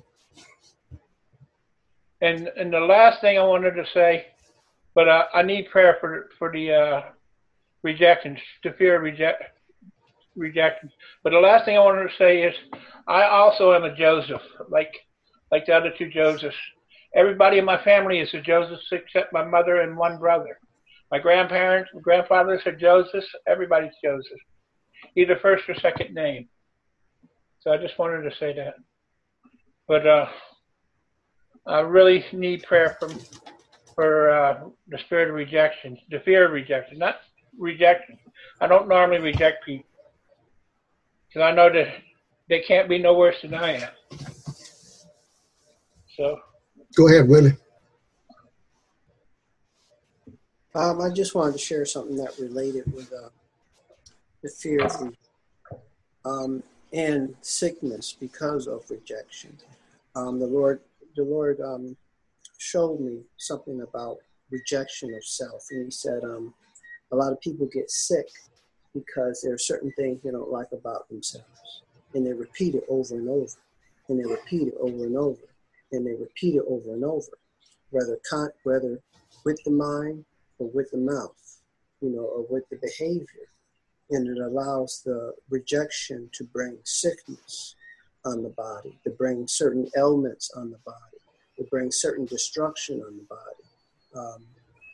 And and the last thing I wanted to say, but uh, I need prayer for for the uh, rejection, the fear of reject rejection. But the last thing I wanted to say is, I also am a Joseph, like like the other two Josephs. Everybody in my family is a Joseph except my mother and one brother. My grandparents, grandfathers are Josephs. Everybody's Joseph, either first or second name. So I just wanted to say that. But uh, I really need prayer from for uh, the spirit of rejection, the fear of rejection, not rejection. I don't normally reject people because I know that they can't be no worse than I am. So Go ahead, Willie. Um, I just wanted to share something that related with uh, the fear of rejection um, and sickness because of rejection. Um, the Lord, the Lord um, showed me something about rejection of self, and He said um, a lot of people get sick because there are certain things they don't like about themselves, and they repeat it over and over, and they repeat it over and over, and they repeat it over and over, whether con- whether with the mind or with the mouth, you know, or with the behavior. And it allows the rejection to bring sickness on the body, to bring certain ailments on the body, to bring certain destruction on the body. Um,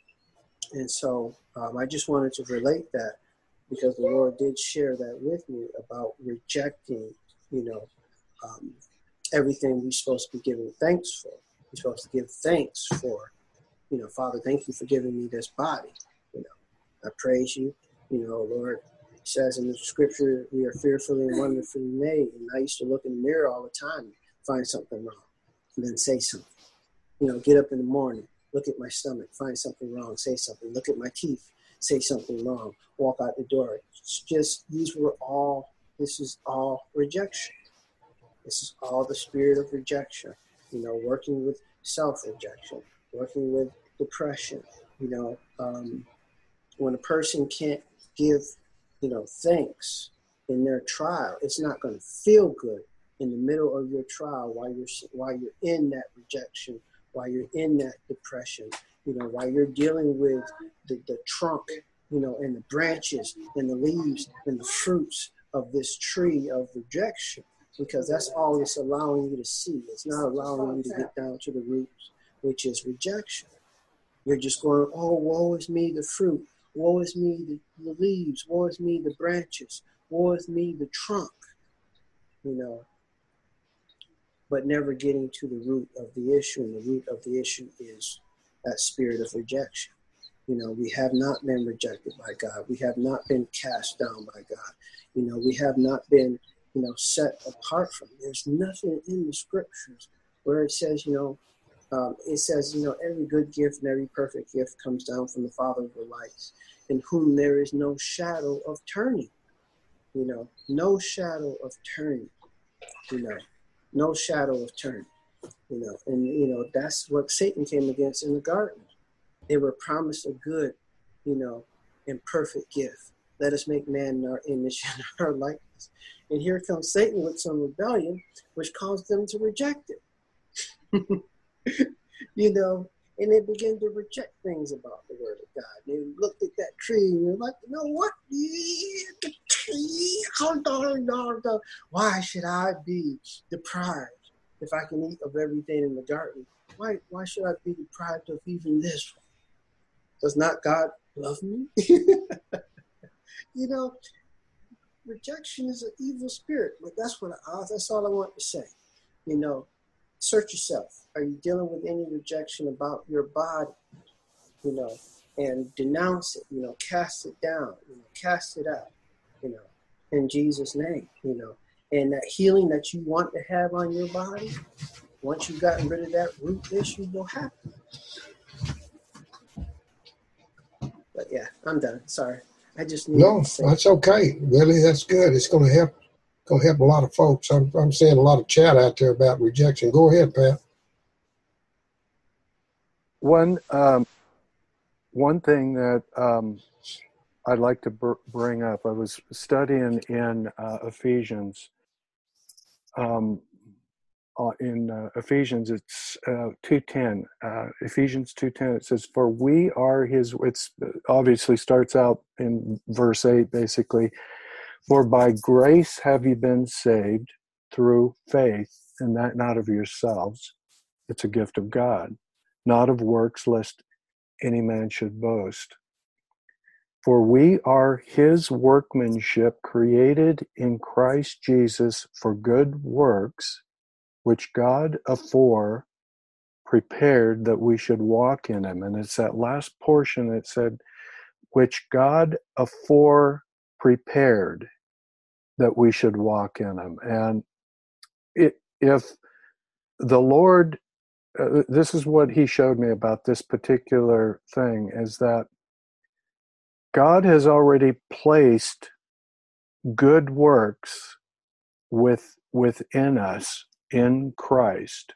and so um, I just wanted to relate that because the Lord did share that with me about rejecting, you know, um, everything we're supposed to be giving thanks for. We're supposed to give thanks for, you know, Father, thank you for giving me this body. You know, I praise you. You know, Lord, it says in the scripture, we are fearfully and wonderfully made. And I used to look in the mirror all the time, find something wrong, and then say something. You know, get up in the morning, look at my stomach, find something wrong, say something. Look at my teeth, say something wrong, walk out the door. It's just, these were all, this is all rejection. This is all the spirit of rejection. You know, working with self-rejection, working with depression. You know, um, when a person can't give, you know, thanks in their trial, it's not going to feel good in the middle of your trial while you're while you're in that rejection, while you're in that depression. You know, while you're dealing with the, the trunk, you know, and the branches and the leaves and the fruits of this tree of rejection, because that's all it's allowing you to see. It's not allowing you to get down to the roots, which is rejection. You're just going, oh, woe is me, the fruit. Woe is me, the, the leaves. Woe is me, the branches. Woe is me, the trunk. You know, but never getting to the root of the issue. And the root of the issue is that spirit of rejection. You know, we have not been rejected by God. We have not been cast down by God. You know, we have not been, you know, set apart from. There's nothing in the scriptures where it says, you know, um, it says, you know, every good gift and every perfect gift comes down from the Father of the lights, in whom there is no shadow of turning. You know, no shadow of turning. You know, no shadow of turning. You know, and, you know, that's what Satan came against in the garden. They were promised a good, you know, and perfect gift. Let us make man in our image and our likeness. And here comes Satan with some rebellion, which caused them to reject it. You know, and they began to reject things about the word of God. They looked at that tree and they're like, you know what? The tree, why should I be deprived if I can eat of everything in the garden? Why, why should I be deprived of even this? Does not God love me? You know, rejection is an evil spirit. But that's what I, that's all I want to say. You know, search yourself. Are you dealing with any rejection about your body? You know, and denounce it. You know, cast it down. You know, cast it out. You know, in Jesus' name. You know, and that healing that you want to have on your body, once you've gotten rid of that root issue, you'll have it. But yeah, I'm done. Sorry. I just need No, to say that's okay. Really, that's good. It's going to help. Going to help a lot of folks. I'm, I'm seeing a lot of chat out there about rejection. Go ahead, Pat. One um, one thing that um, I'd like to br- bring up. I was studying in uh, Ephesians. Um, uh, in uh, Ephesians, it's uh, two ten. Uh, Ephesians two ten. It says, "For we are His." It's obviously starts out in verse eight, basically. For by grace have you been saved through faith, and that not of yourselves. It's a gift of God, not of works, lest any man should boast. For we are His workmanship, created in Christ Jesus for good works, which God afore prepared that we should walk in Him. And it's that last portion that said, which God afore prepared that we should walk in Him. And it, if the Lord, uh, this is what He showed me about this particular thing, is that God has already placed good works with within us in Christ.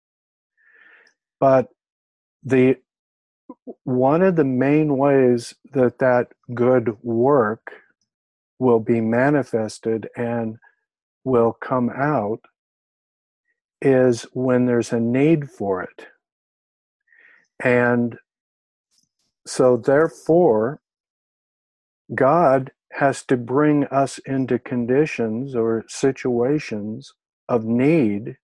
But the one of the main ways that that good work will be manifested and will come out is when there's a need for it. And so therefore, God has to bring us into conditions or situations of need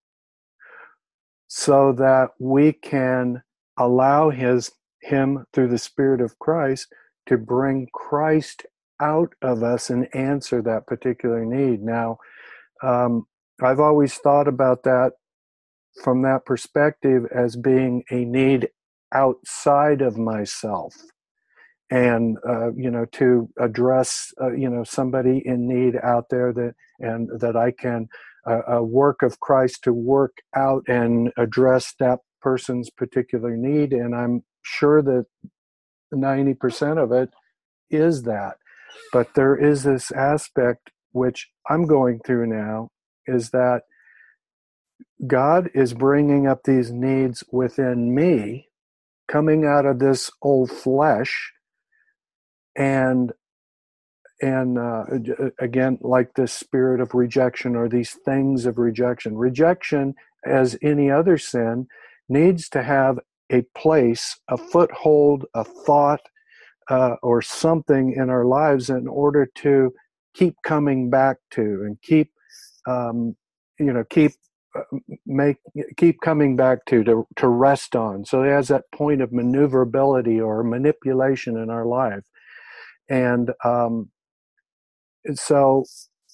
so that we can allow his him through the Spirit of Christ to bring Christ out of us and answer that particular need. Now, um, I've always thought about that from that perspective as being a need outside of myself. And, uh, you know, to address, uh, you know, somebody in need out there that, and that I can, uh, a work of Christ to work out and address that person's particular need. And I'm sure that ninety percent of it is that. But there is this aspect which I'm going through now, is that God is bringing up these needs within me, coming out of this old flesh, and and uh, again, like this spirit of rejection or these things of rejection. Rejection, as any other sin, needs to have a place, a foothold, a thought, uh, or something in our lives in order to keep coming back to and keep, um, you know, keep uh, make keep coming back to, to to rest on. So it has that point of maneuverability or manipulation in our life. And um, so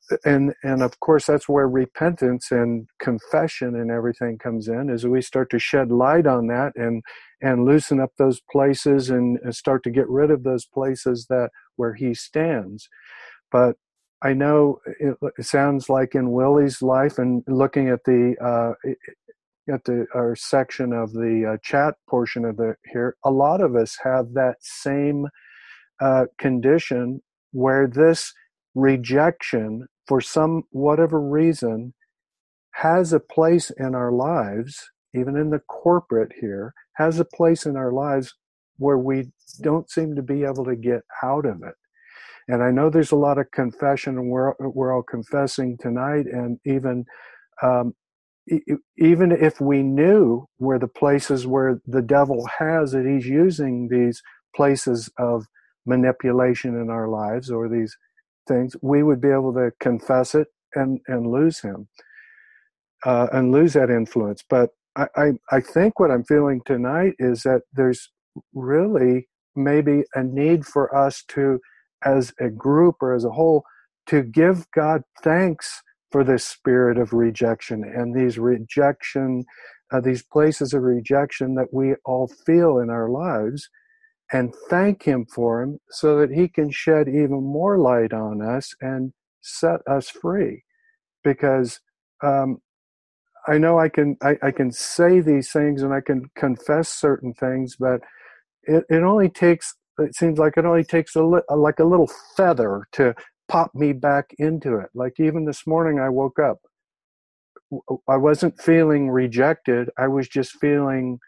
and and of course that's where repentance and confession and everything comes in, is we start to shed light on that and and loosen up those places and, and start to get rid of those places that where he stands. But I know it, it sounds like in Willie's life, and looking at the uh, at the our section of the uh, chat portion of the here, a lot of us have that same uh, condition where this rejection, for some whatever reason, has a place in our lives, even in the corporate here, has a place in our lives where we don't seem to be able to get out of it. And I know there's a lot of confession, and we're we're all confessing tonight, and even um, e- even if we knew where the places where the devil has it, he's using these places of manipulation in our lives, or these things, we would be able to confess it and and lose him uh, and lose that influence. But I, I I think what I'm feeling tonight is that there's really maybe a need for us to, as a group or as a whole, to give God thanks for this spirit of rejection and these rejection, uh, these places of rejection that we all feel in our lives, and thank him for him so that he can shed even more light on us and set us free. Because um, I know I can I, I can say these things and I can confess certain things, but it, it only takes, it seems like it only takes a li- like a little feather to pop me back into it. Like even this morning I woke up, I wasn't feeling rejected, I was just feeling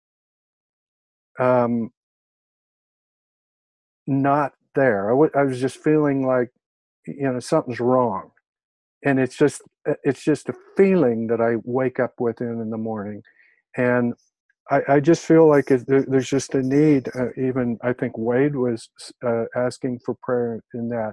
um, not there. I, w- I was just feeling like, you know, something's wrong. And it's just, it's just a feeling that I wake up with in, in the morning. And I, I just feel like it, there, there's just a need, uh, even I think Wade was uh, asking for prayer in that.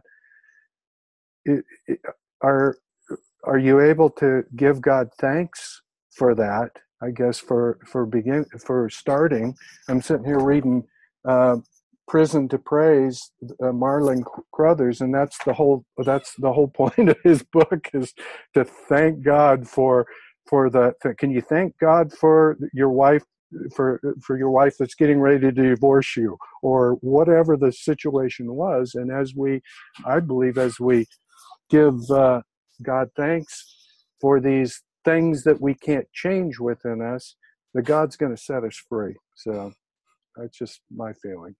It, it, are, are you able to give God thanks for that? I guess for, for begin, for starting, I'm sitting here reading uh, Prison to Praise, uh, Marlon Crothers, and that's the whole that's the whole point of his book, is to thank God for for the. Can you thank God for your wife for for your wife that's getting ready to divorce you, or whatever the situation was? And as we, I believe, as we give uh, God thanks for these things that we can't change within us, that God's going to set us free. So that's just my feeling.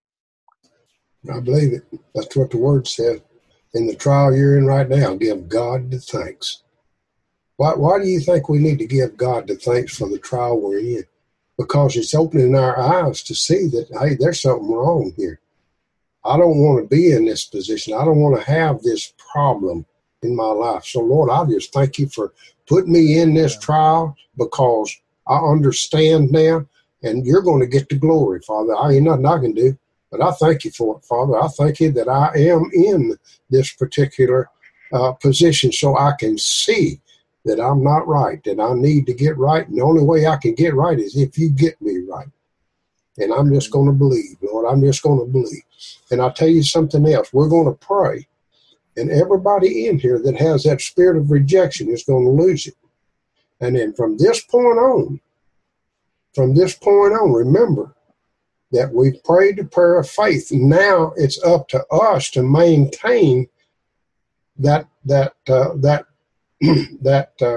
I believe it. That's what the word says. In the trial you're in right now, give God the thanks. Why, why do you think we need to give God the thanks for the trial we're in? Because it's opening our eyes to see that, hey, there's something wrong here. I don't want to be in this position. I don't want to have this problem in my life. So, Lord, I just thank you for putting me in this trial, because I understand now, and you're going to get the glory, Father. I ain't nothing I can do. But I thank you for it, Father. I thank you that I am in this particular uh, position so I can see that I'm not right, that I need to get right. And the only way I can get right is if you get me right. And I'm just going to believe, Lord. I'm just going to believe. And I'll tell you something else. We're going to pray. And everybody in here that has that spirit of rejection is going to lose it. And then from this point on, from this point on, remember, that we've prayed the prayer of faith. Now it's up to us to maintain that that uh, that that uh,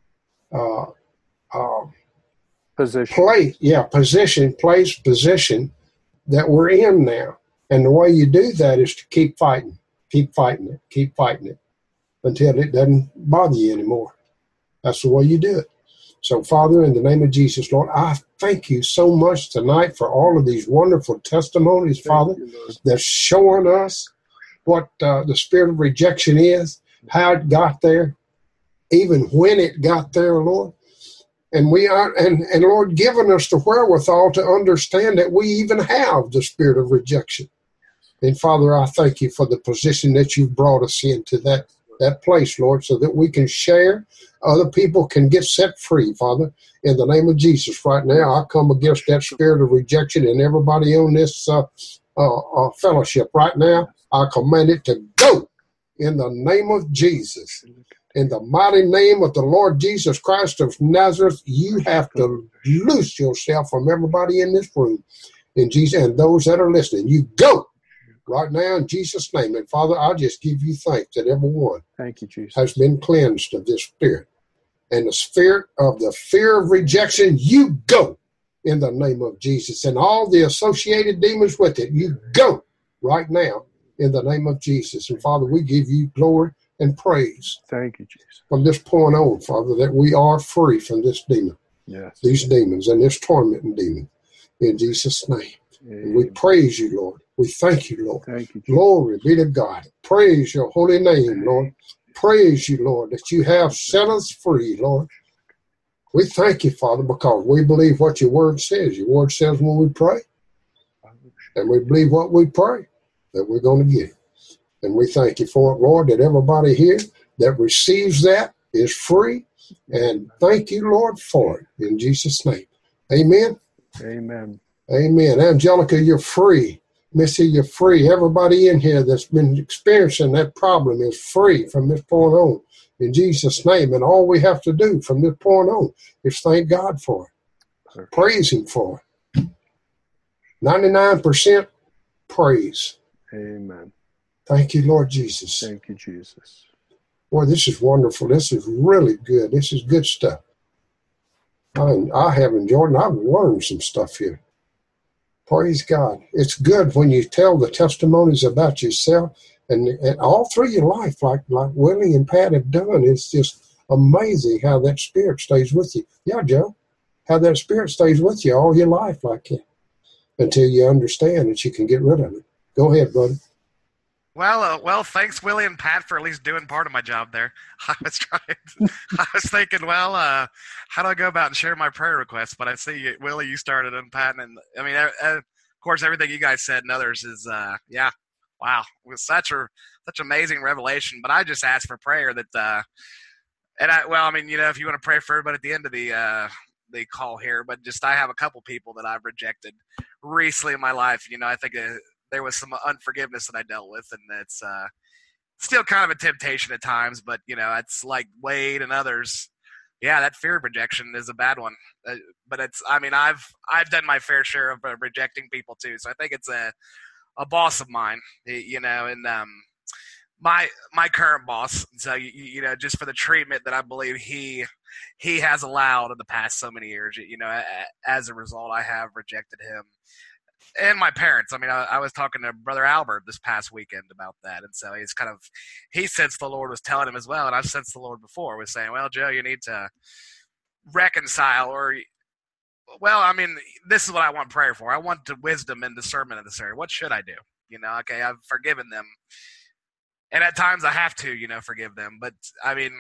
uh, uh, position. place, yeah, position, place, position that we're in now. And the way you do that is to keep fighting, keep fighting it, keep fighting it until it doesn't bother you anymore. That's the way you do it. So, Father, in the name of Jesus, Lord, I thank you so much tonight for all of these wonderful testimonies, Father, that's showing us what uh, the spirit of rejection is, how it got there, even when it got there, Lord. And we are, and, and Lord, giving us the wherewithal to understand that we even have the spirit of rejection. And Father, I thank you for the position that you've brought us into that, that place, Lord, so that we can share. Other people can get set free, Father. In the name of Jesus, right now, I come against that spirit of rejection, and everybody on this uh, uh, uh, fellowship right now, I command it to go in the name of Jesus. In the mighty name of the Lord Jesus Christ of Nazareth, you have to loose yourself from everybody in this room. In Jesus, and those that are listening, you go right now in Jesus' name. And Father, I just give you thanks that everyone Thank you, Jesus. has been cleansed of this spirit. And the spirit of the fear of rejection, you go in the name of Jesus. And all the associated demons with it, you go right now in the name of Jesus. And Father, we give you glory and praise. Thank you, Jesus. From this point on, Father, that we are free from this demon, Yes. these demons and this tormenting demon. In Jesus' name. And we praise you, Lord. We thank you, Lord. Thank you, Jesus. Glory be to God. Praise your holy name, Lord. Praise you, Lord, that you have set us free, Lord. We thank you, Father, because we believe what your word says. Your word says when we pray, and we believe what we pray, that we're going to get. And we thank you for it, Lord, that everybody here that receives that is free. And thank you, Lord, for it. In Jesus' name. Amen. Amen. Amen. Angelica, you're free. Missy, you're free. Everybody in here that's been experiencing that problem is free from this point on. In Jesus' name. And all we have to do from this point on is thank God for it. Perfect. Praise him for it. ninety-nine percent praise. Amen. Thank you, Lord Jesus. Thank you, Jesus. Boy, this is wonderful. This is really good. This is good stuff. I, I have enjoyed and I've learned some stuff here. Praise God. It's good when you tell the testimonies about yourself and, and all through your life, like, like Willie and Pat have done. It's just amazing how that spirit stays with you. Yeah, Joe, how that spirit stays with you all your life like that until you understand that you can get rid of it. Go ahead, brother. Well, uh, well, thanks, Willie and Pat, for at least doing part of my job there. I was trying, I was thinking, well, uh, how do I go about and share my prayer requests? But I see, you, Willie, you started, and Pat, and I mean, uh, of course, everything you guys said and others is, uh, yeah, wow, it was such a such amazing revelation. But I just asked for prayer that, uh, and I, well, I mean, you know, if you want to pray for everybody at the end of the uh, the call here, but just I have a couple people that I've rejected recently in my life. You know, I think. Uh, There was some unforgiveness that I dealt with, and it's uh, still kind of a temptation at times. But you know, it's like Wade and others. Yeah, that fear of rejection is a bad one. Uh, but it's, I mean, I've I've done my fair share of uh, rejecting people too. So I think it's a a boss of mine, you know, and um, my my current boss. So you, you know, just for the treatment that I believe he he has allowed in the past so many years, you know, as a result, I have rejected him. And my parents. I mean, I, I was talking to Brother Albert this past weekend about that. And so he's kind of, he sensed the Lord was telling him as well. And I've sensed the Lord before was saying, well, Joe, you need to reconcile or, well, I mean, this is what I want prayer for. I want the wisdom and discernment in this area. What should I do? You know, okay, I've forgiven them. And at times I have to, you know, forgive them. But I mean,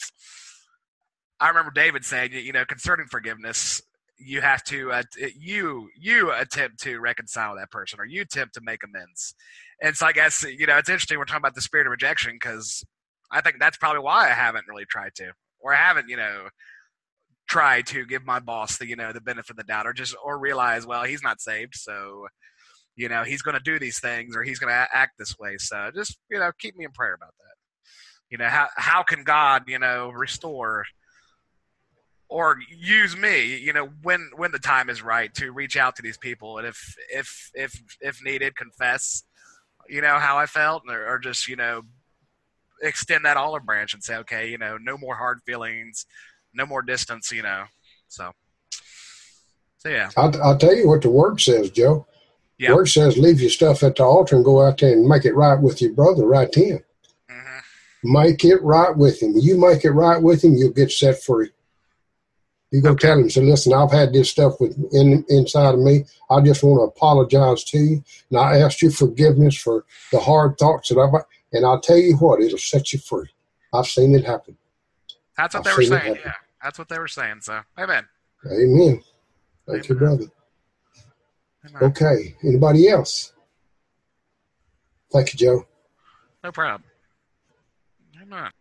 I remember David saying, you know, concerning forgiveness, you have to uh, you you attempt to reconcile that person, or you attempt to make amends. And so I guess, you know, it's interesting we're talking about the spirit of rejection, because I think that's probably why I haven't really tried to, or I haven't, you know, tried to give my boss the, you know, the benefit of the doubt, or just or realize, well, he's not saved, so you know he's going to do these things, or he's going to act this way. So just, you know, keep me in prayer about that. You know, how how can God, you know, restore or use me, you know, when when the time is right to reach out to these people, and if if if if needed, confess, you know, how I felt, or, or just, you know, extend that olive branch and say, okay, you know, no more hard feelings, no more distance, you know. So, so yeah. I'll, I'll tell you what the word says, Joe. Yeah. The word says, leave your stuff at the altar and go out there and make it right with your brother right then. Mm-hmm. Make it right with him. When you make it right with him, you'll get set free. You go okay. Tell him, so listen, I've had this stuff with in, inside of me. I just want to apologize to you. And I asked you forgiveness for the hard thoughts that I've, and I'll tell you what, it'll set you free. I've seen it happen. That's what I've they were saying, yeah. That's what they were saying, so amen. Amen. Thank amen. you, brother. Amen. Okay, anybody else? Thank you, Joe. No problem. Amen.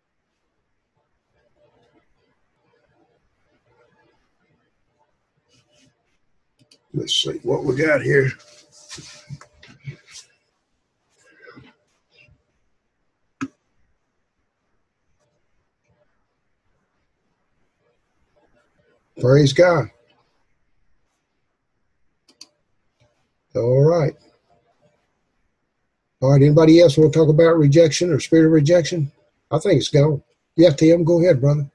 Let's see what we got here. Praise God. All right. All right. Anybody else want to talk about rejection or spirit of rejection? I think it's gone. Yeah, Tim, go ahead, brother.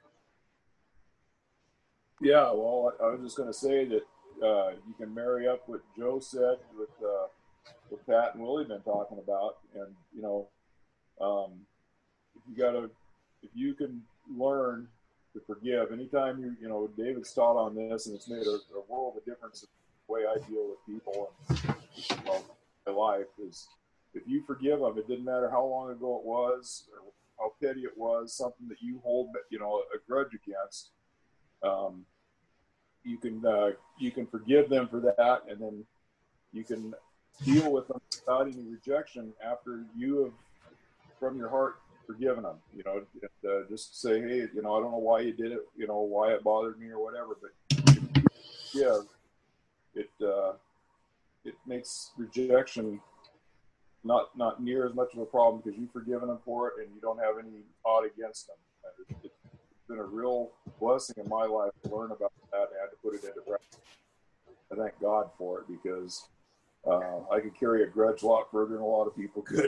Yeah, well, I was just going to say that uh, you can marry up what Joe said with uh, what Pat and Willie been talking about, and you know, um, if you got to, if you can learn to forgive, anytime you, you know, David's taught on this, and it's made a, a world of difference in the way I deal with people and, you know, my life is if you forgive them, it didn't matter how long ago it was or how petty it was, something that you hold, you know, a grudge against. Um, you can uh, you can forgive them for that, and then you can deal with them without any rejection after you have, from your heart, forgiven them. You know, and, uh, just say, hey, you know, I don't know why you did it, you know, why it bothered me or whatever, but yeah, it uh, it makes rejection not not near as much of a problem because you've forgiven them for it and you don't have any odd against them. It, it's been a real blessing in my life to learn about that and to put it into practice. I thank God for it because uh, I could carry a grudge a lot further than a lot of people could.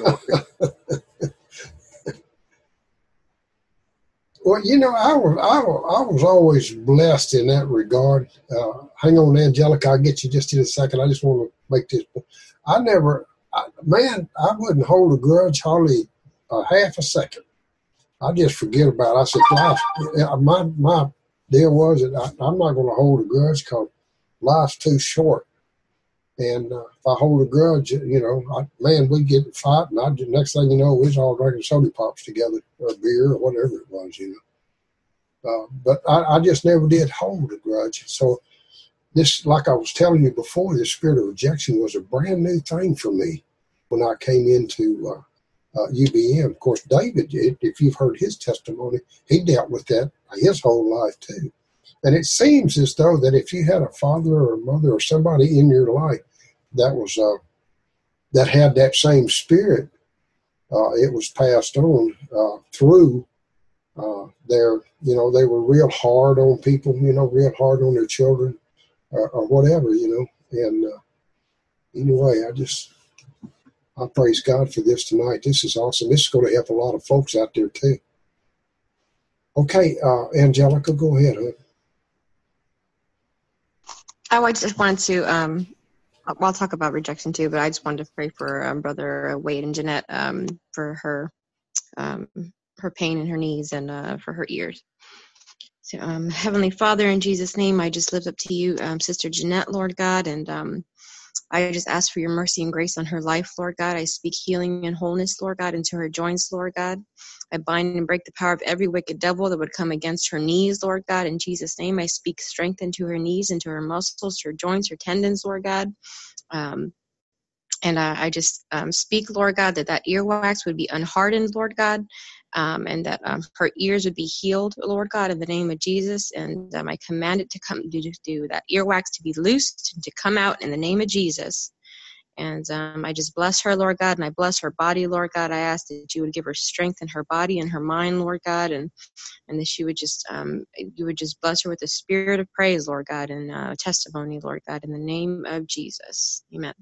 Well, you know, I was I was, I was always blessed in that regard. Uh, hang on, Angelica, I'll get you just in a second. I just want to make this. I never, I, man, I wouldn't hold a grudge hardly a half a second. I just forget about it. I said, life, my, my deal was that I, I'm not going to hold a grudge because life's too short. And uh, if I hold a grudge, you know, I, man, we get in a fight, and I, next thing you know, we was all drinking soda pops together, or beer, or whatever it was, you know. Uh, but I, I just never did hold a grudge. So this, like I was telling you before, this spirit of rejection was a brand new thing for me when I came into uh, uh, U B M. Of course, David did. If you've heard his testimony, he dealt with that his whole life too. And it seems as though that if you had a father or a mother or somebody in your life that was uh, that had that same spirit, uh, it was passed on uh, through uh, their, you know, they were real hard on people, you know, real hard on their children or, or whatever, you know. And uh, anyway, I just, I praise God for this tonight. This is awesome. This is going to help a lot of folks out there too. Okay, uh, Angelica, go ahead, huh? Oh, I just wanted to, um, well, I'll talk about rejection too, but I just wanted to pray for um, Brother Wade and Jeanette um, for her um, her pain in her knees and uh, for her ears. So, um, Heavenly Father, in Jesus' name, I just lift up to you um, Sister Jeanette, Lord God, and um, I just ask for your mercy and grace on her life, Lord God. I speak healing and wholeness, Lord God, into her joints, Lord God. I bind and break the power of every wicked devil that would come against her knees, Lord God. In Jesus' name, I speak strength into her knees, into her muscles, her joints, her tendons, Lord God. Um, and uh, I just um, speak, Lord God, that that earwax would be unhardened, Lord God, um, and that um, her ears would be healed, Lord God, in the name of Jesus. And um, I command it to come, to do that earwax to be loosed, to come out in the name of Jesus. And um, I just bless her, Lord God, and I bless her body, Lord God. I ask that you would give her strength in her body and her mind, Lord God, and and that she would just, um, you would just bless her with the spirit of praise, Lord God, and uh, testimony, Lord God, in the name of Jesus. Amen.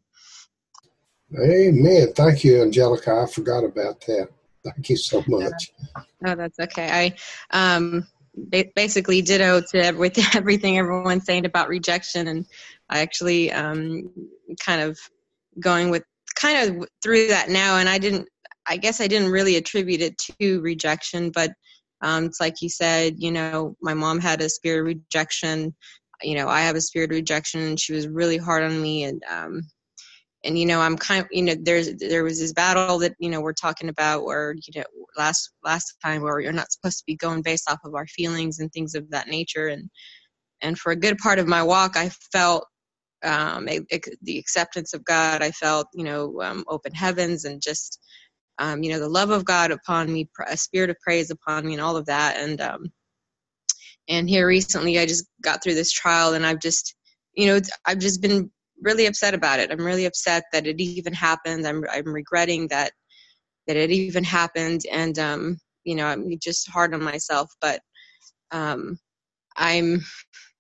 Amen. Thank you, Angelica. I forgot about that. Thank you so much. Uh, no, that's okay. I um, ba- basically ditto to everything, everything everyone's saying about rejection, and I actually um, kind of going with kind of through that now, and I didn't. I guess I didn't really attribute it to rejection, but um, it's like you said. You know, my mom had a spirit of rejection. You know, I have a spirit of rejection, and she was really hard on me, and um, and you know, I'm kind of, you know, there's there was this battle that, you know, we're talking about where, you know, last last time where you're not supposed to be going based off of our feelings and things of that nature, and and for a good part of my walk, I felt um, a, a, the acceptance of God. I felt, you know, um, open heavens and just, um, you know, the love of God upon me, a spirit of praise upon me, and all of that. And um, and here recently, I just got through this trial, and I've just, you know, I've just been really upset about it. I'm really upset that it even happened. I'm I'm regretting that that it even happened, and um, you know, I'm just hard on myself. But um, I'm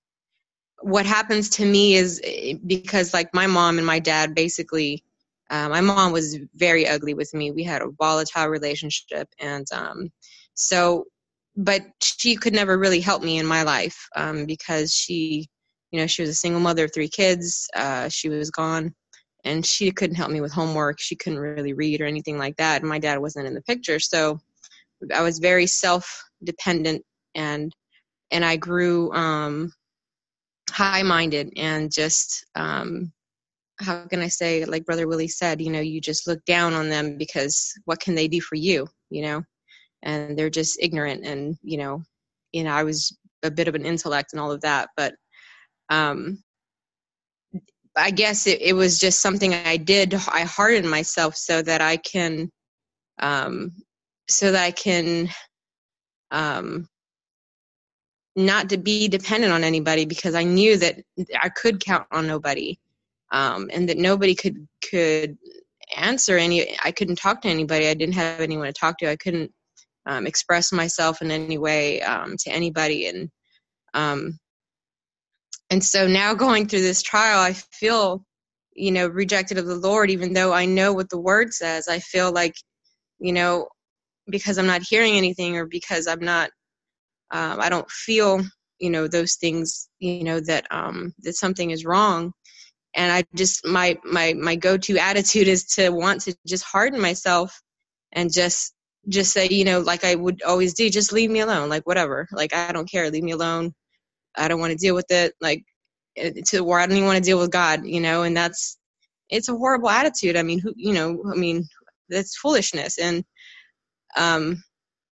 what happens to me is because like my mom and my dad basically, uh, my mom was very ugly with me. We had a volatile relationship. And um, so, but she could never really help me in my life um, because she, you know, she was a single mother of three kids. Uh, she was gone and she couldn't help me with homework. She couldn't really read or anything like that. And my dad wasn't in the picture. So I was very self-dependent and, and I grew, um, high-minded and just um how can I say, like Brother Willie said, you know, you just look down on them because what can they do for you, you know, and they're just ignorant. And you know you know I was a bit of an intellect and all of that, but um I guess it, it was just something I did. I hardened myself so that I can um so that I can um not to be dependent on anybody, because I knew that I could count on nobody, um, and that nobody could could answer any. I couldn't talk to anybody. I didn't have anyone to talk to. I couldn't um, express myself in any way um, to anybody, and um, and so now going through this trial, I feel, you know, rejected of the Lord, even though I know what the Word says. I feel like, you know, because I'm not hearing anything, or because I'm not. Um, I don't feel, you know, those things, you know, that um, that something is wrong. And I just, my, my, my go-to attitude is to want to just harden myself and just, just say, you know, like I would always do, just leave me alone. Like, whatever, like, I don't care. Leave me alone. I don't want to deal with it. Like to where I don't even want to deal with God, you know, and that's, it's a horrible attitude. I mean, who, you know, I mean, that's foolishness. And, um,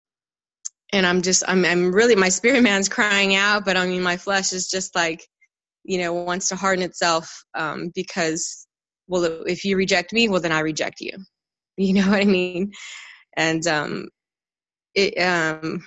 And I'm just, I'm, I'm really, my spirit man's crying out, but I mean, my flesh is just like, you know, wants to harden itself um, because, well, if you reject me, well, then I reject you. You know what I mean? And, um, it, um,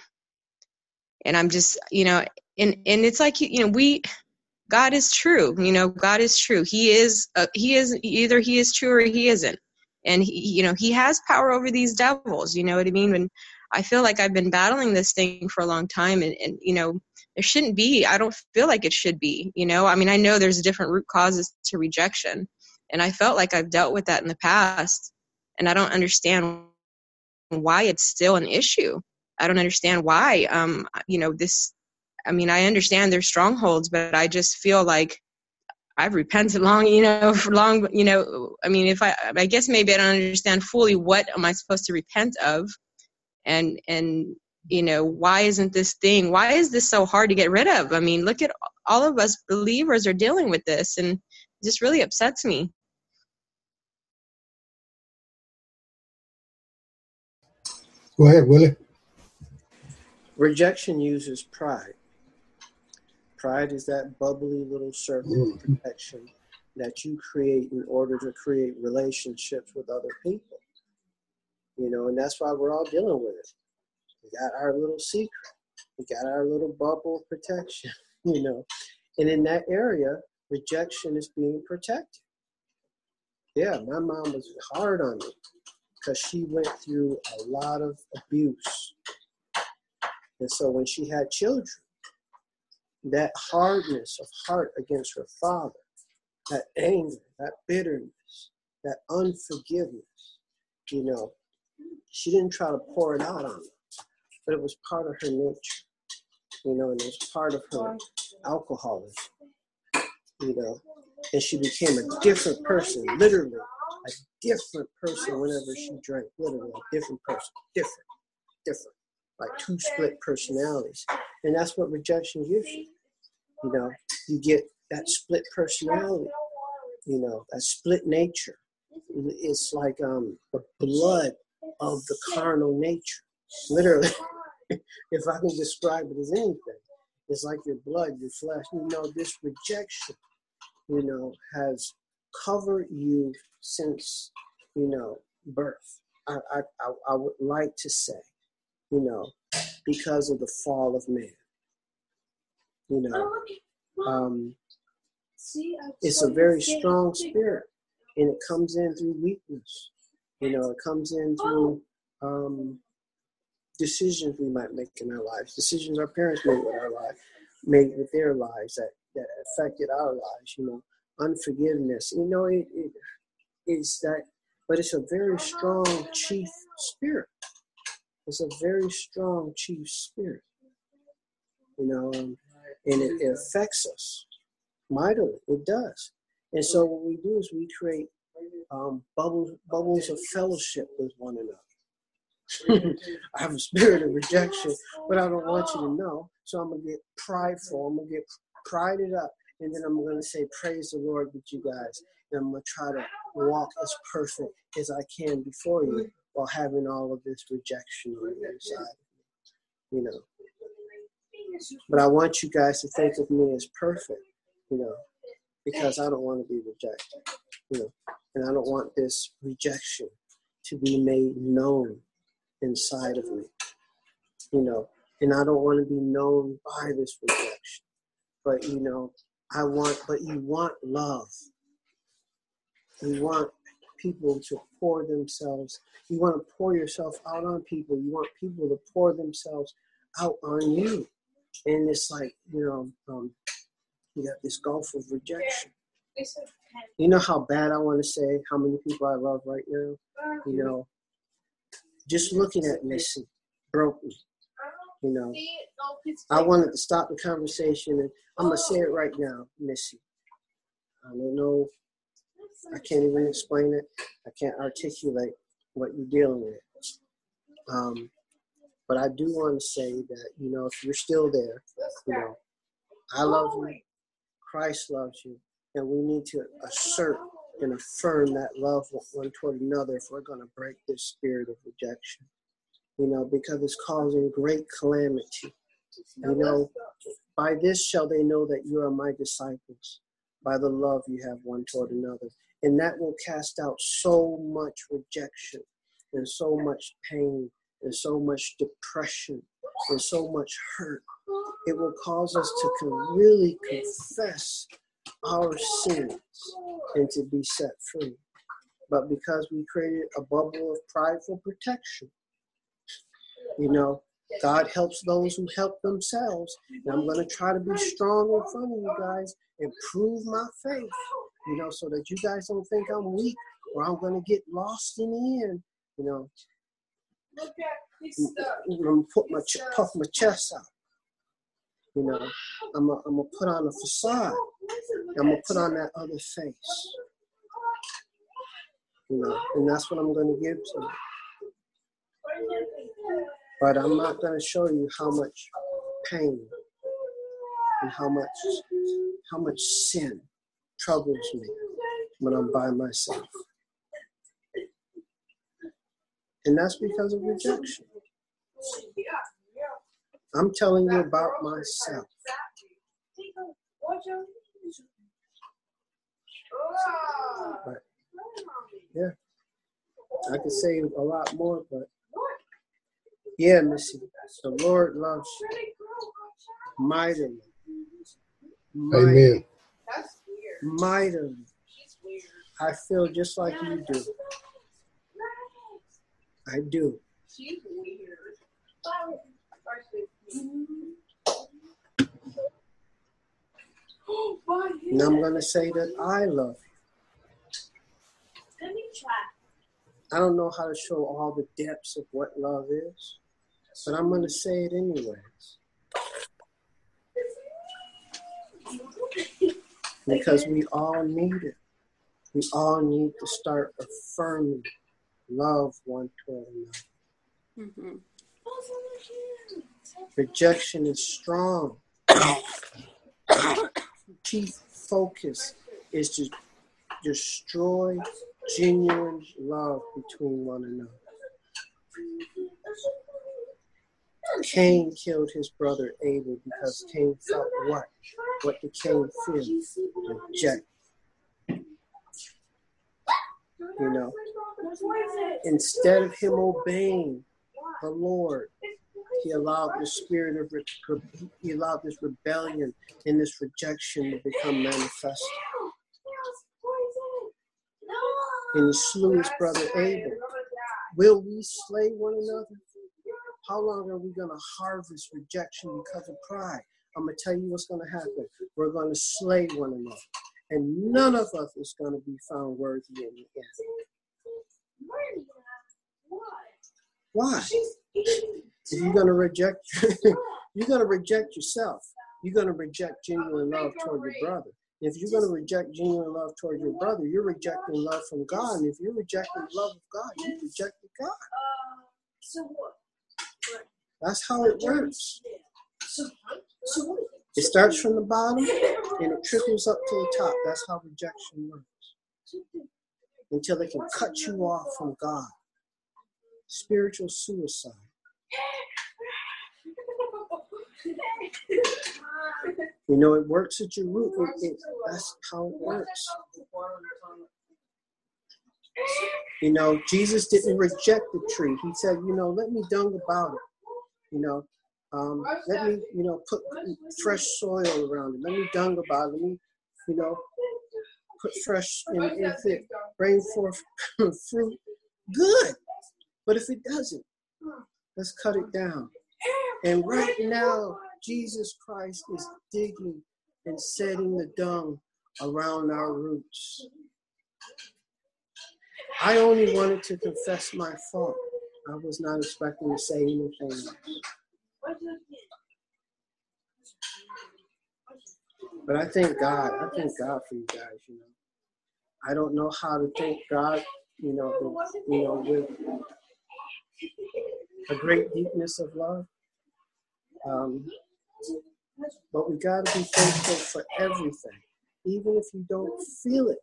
and I'm just, you know, and, and it's like, you know, we, God is true, you know, God is true. He is, uh, he is either he is true or he isn't. And he, you know, he has power over these devils, you know what I mean? And I feel like I've been battling this thing for a long time, and, and, you know, there shouldn't be, I don't feel like it should be, you know, I mean, I know there's different root causes to rejection, and I felt like I've dealt with that in the past, and I don't understand why it's still an issue. I don't understand why, um, you know, this, I mean, I understand there's strongholds, but I just feel like I've repented long, you know, for long, you know, I mean, if I, I guess maybe I don't understand fully what am I supposed to repent of, and, and, you know, why isn't this thing, why is this so hard to get rid of? I mean, look at all of us believers are dealing with this, and it just really upsets me. Go ahead, Willie. Rejection uses pride. Pride is that bubbly little circle of protection that you create in order to create relationships with other people. You know, and that's why we're all dealing with it. We got our little secret. We got our little bubble of protection, you know. And in that area, rejection is being protected. Yeah, my mom was hard on me because she went through a lot of abuse. And so when she had children, that hardness of heart against her father, that anger, that bitterness, that unforgiveness, you know, she didn't try to pour it out on me, but it was part of her nature, you know, and it was part of her alcoholism, you know, and she became a different person, literally a different person whenever she drank, literally a different person, different, different, like two split personalities. And that's what rejection gives you. You know, you get that split personality, you know, that split nature. It's like um, the blood of the carnal nature. Literally, if I can describe it as anything, it's like your blood, your flesh. You know, this rejection, you know, has covered you since, you know, birth. I, I, I, I would like to say, you know, because of the fall of man. You know, um, it's a very strong spirit, and it comes in through weakness. You know, it comes in through um, decisions we might make in our lives, decisions our parents made with our life, made with their lives that that affected our lives, you know, unforgiveness. You know, it, it it's that, but it's a very strong chief spirit. It's a very strong chief spirit, you know, um, and it, it affects us mightily. It does. And so what we do is we create um, bubbles, bubbles of fellowship with one another. I have a spirit of rejection, but I don't want you to know. So I'm going to get prideful. I'm going to get prided up. And then I'm going to say, praise the Lord with you guys. And I'm going to try to walk as perfect as I can before you while having all of this rejection on the inside. You know. But I want you guys to think of me as perfect, you know, because I don't want to be rejected, you know. And I don't want this rejection to be made known inside of me, you know. And I don't want to be known by this rejection. But, you know, I want, but you want love. You want people to pour themselves. You want to pour yourself out on people. You want people to pour themselves out on you. And it's like, you know, um, you got this gulf of rejection. You know how bad I want to say how many people I love right now? You know, just looking at Missy broke me. You know, I wanted to stop the conversation, and I'm going to say it right now, Missy. I don't know. I can't even explain it. I can't articulate what you're dealing with. Um, but I do want to say that, you know, if you're still there, you know, I love you. Christ loves you. And we need to assert and affirm that love one toward another if we're going to break this spirit of rejection. You know, because it's causing great calamity. You know, by this shall they know that you are my disciples, by the love you have one toward another. And that will cast out so much rejection and so much pain and so much depression and so much hurt. It will cause us to con- really confess our sins and to be set free. But because we created a bubble of prideful protection, you know, God helps those who help themselves. And I'm going to try to be strong in front of you guys and prove my faith, you know, so that you guys don't think I'm weak or I'm going to get lost in the end, you know. I'm going to put my ch- puff my chest out. You know, I'm going I'm to put on a facade. I'm going to put on that other face. You know, and that's what I'm going to give to you. But I'm not going to show you how much pain and how much how much sin troubles me when I'm by myself. And that's because of rejection. I'm telling you about myself. But, yeah, I could say a lot more, but yeah, Missy, the Lord loves you mightily. Mightily. Amen. Mightily. I feel just like you do. I do. And I'm going to say that I love you. I don't know how to show all the depths of what love is, but I'm going to say it anyways. Because we all need it. We all need to start affirming love one toward another. Mm-hmm. Rejection is strong. Chief focus is to destroy genuine love between one another. Cain killed his brother Abel because Cain felt what? What did Cain feel? Reject. You know, instead of him obeying the Lord, he allowed the spirit of re- he allowed this rebellion and this rejection to become manifested. And he slew his brother Abel. Will we slay one another? How long are we going to harvest rejection because of pride? I'm going to tell you what's going to happen. we're going to slay one another. And none of us is going to be found worthy in the end. Why? If you're going to reject, you're going to reject yourself. You're going to reject genuine love toward your brother. If you're going to reject genuine love toward your brother, you're rejecting love from God. And if you're rejecting love of God, you rejected God. That's how it works. It starts from the bottom and it trickles up to the top. That's how rejection works. Until it can cut you off from God. Spiritual suicide. You know, it works at your root. It, it, that's how it works. You know, Jesus didn't reject the tree. He said, you know, let me dung about it. You know, um, let me, you know, put fresh soil around it. Let me dung about it. Let me, you know, put fresh, and if it bring forth fruit, good. But if it doesn't, let's cut it down. And right now, Jesus Christ is digging and setting the dung around our roots. I only wanted to confess my fault. I was not expecting to say anything else. But I thank God. I thank God for you guys, you know. I don't know how to thank God, you know, with, you know, with a great deepness of love. Um, but we got to be thankful for everything, even if you don't feel it.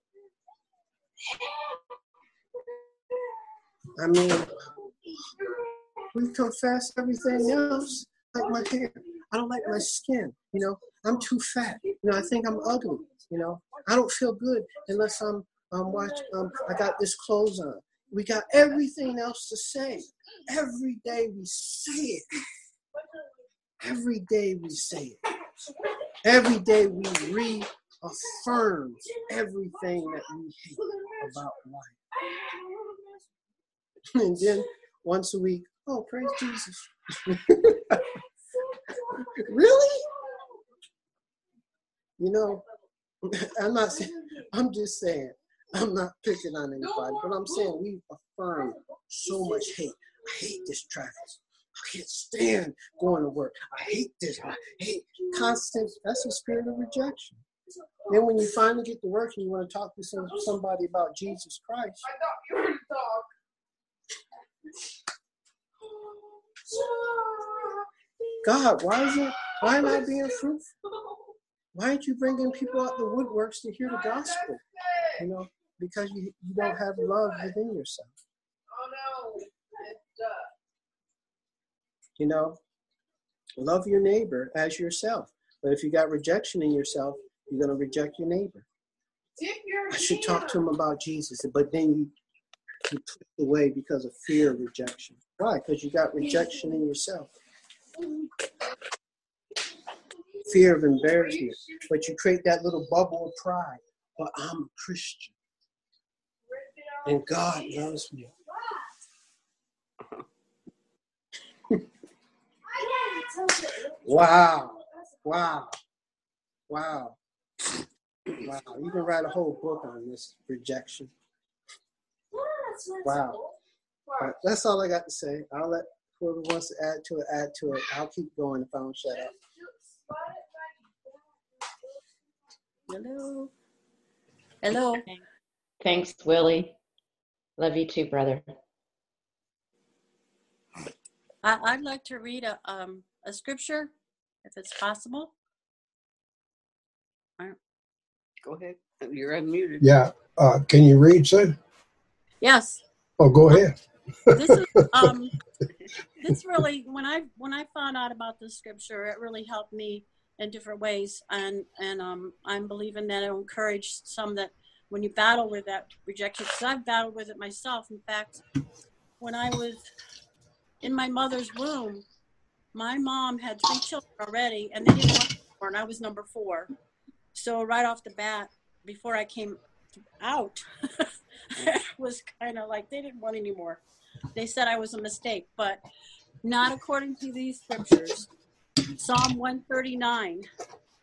I mean, we confess everything else, like my hair. I don't like my skin, you know. I'm too fat. You know, I think I'm ugly, you know. I don't feel good unless I'm um, watch, um, I got this clothes on. We got everything else to say. Every day we say it. Every day we say it. Every day we reaffirm everything that we hate about life. And then once a week, oh, praise Jesus. Really? You know, I'm not saying, I'm just saying, I'm not picking on anybody, but I'm saying we affirm so much hate. I hate this traffic. I can't stand going to work. I hate this. I hate constant. That's a spirit of rejection. Then when you finally get to work and you want to talk to some, somebody about Jesus Christ, I thought you were the dog. God, why is it? Why am I being fruitful? Why aren't you bringing people out the woodworks to hear the gospel? You know, because you, you don't have love within yourself. Oh no. You know, love your neighbor as yourself. But if you got rejection in yourself, you're going to reject your neighbor. I should talk to him about Jesus, but then you, you put it away because of fear of rejection. Why? Because you got rejection in yourself. Fear of embarrassment. But you create that little bubble of pride. But I'm a Christian. And God loves me. Wow. Wow. Wow. Wow. You can write a whole book on this rejection. Wow. Right, that's all I got to say. I'll let whoever wants to add to it, add to it. I'll keep going if I don't shut up. Hello. Hello. Thanks, Willie. Love you too, brother. I, I'd like to read a um a scripture, if it's possible. All right. Go ahead. You're unmuted. Yeah. Uh, can you read, Sid? Yes. Oh, go ahead. This is um this really when I when I found out about this scripture, it really helped me in different ways, and and um I'm believing that it'll encourage some that when you battle with that rejection, because I've battled with it myself. In fact, when I was in my mother's womb, my mom had three children already, and they didn't want more, and I was number four. So right off the bat, before I came out, it was kind of like they didn't want any more. They said I was a mistake, but not according to these scriptures. Psalm one thirty-nine.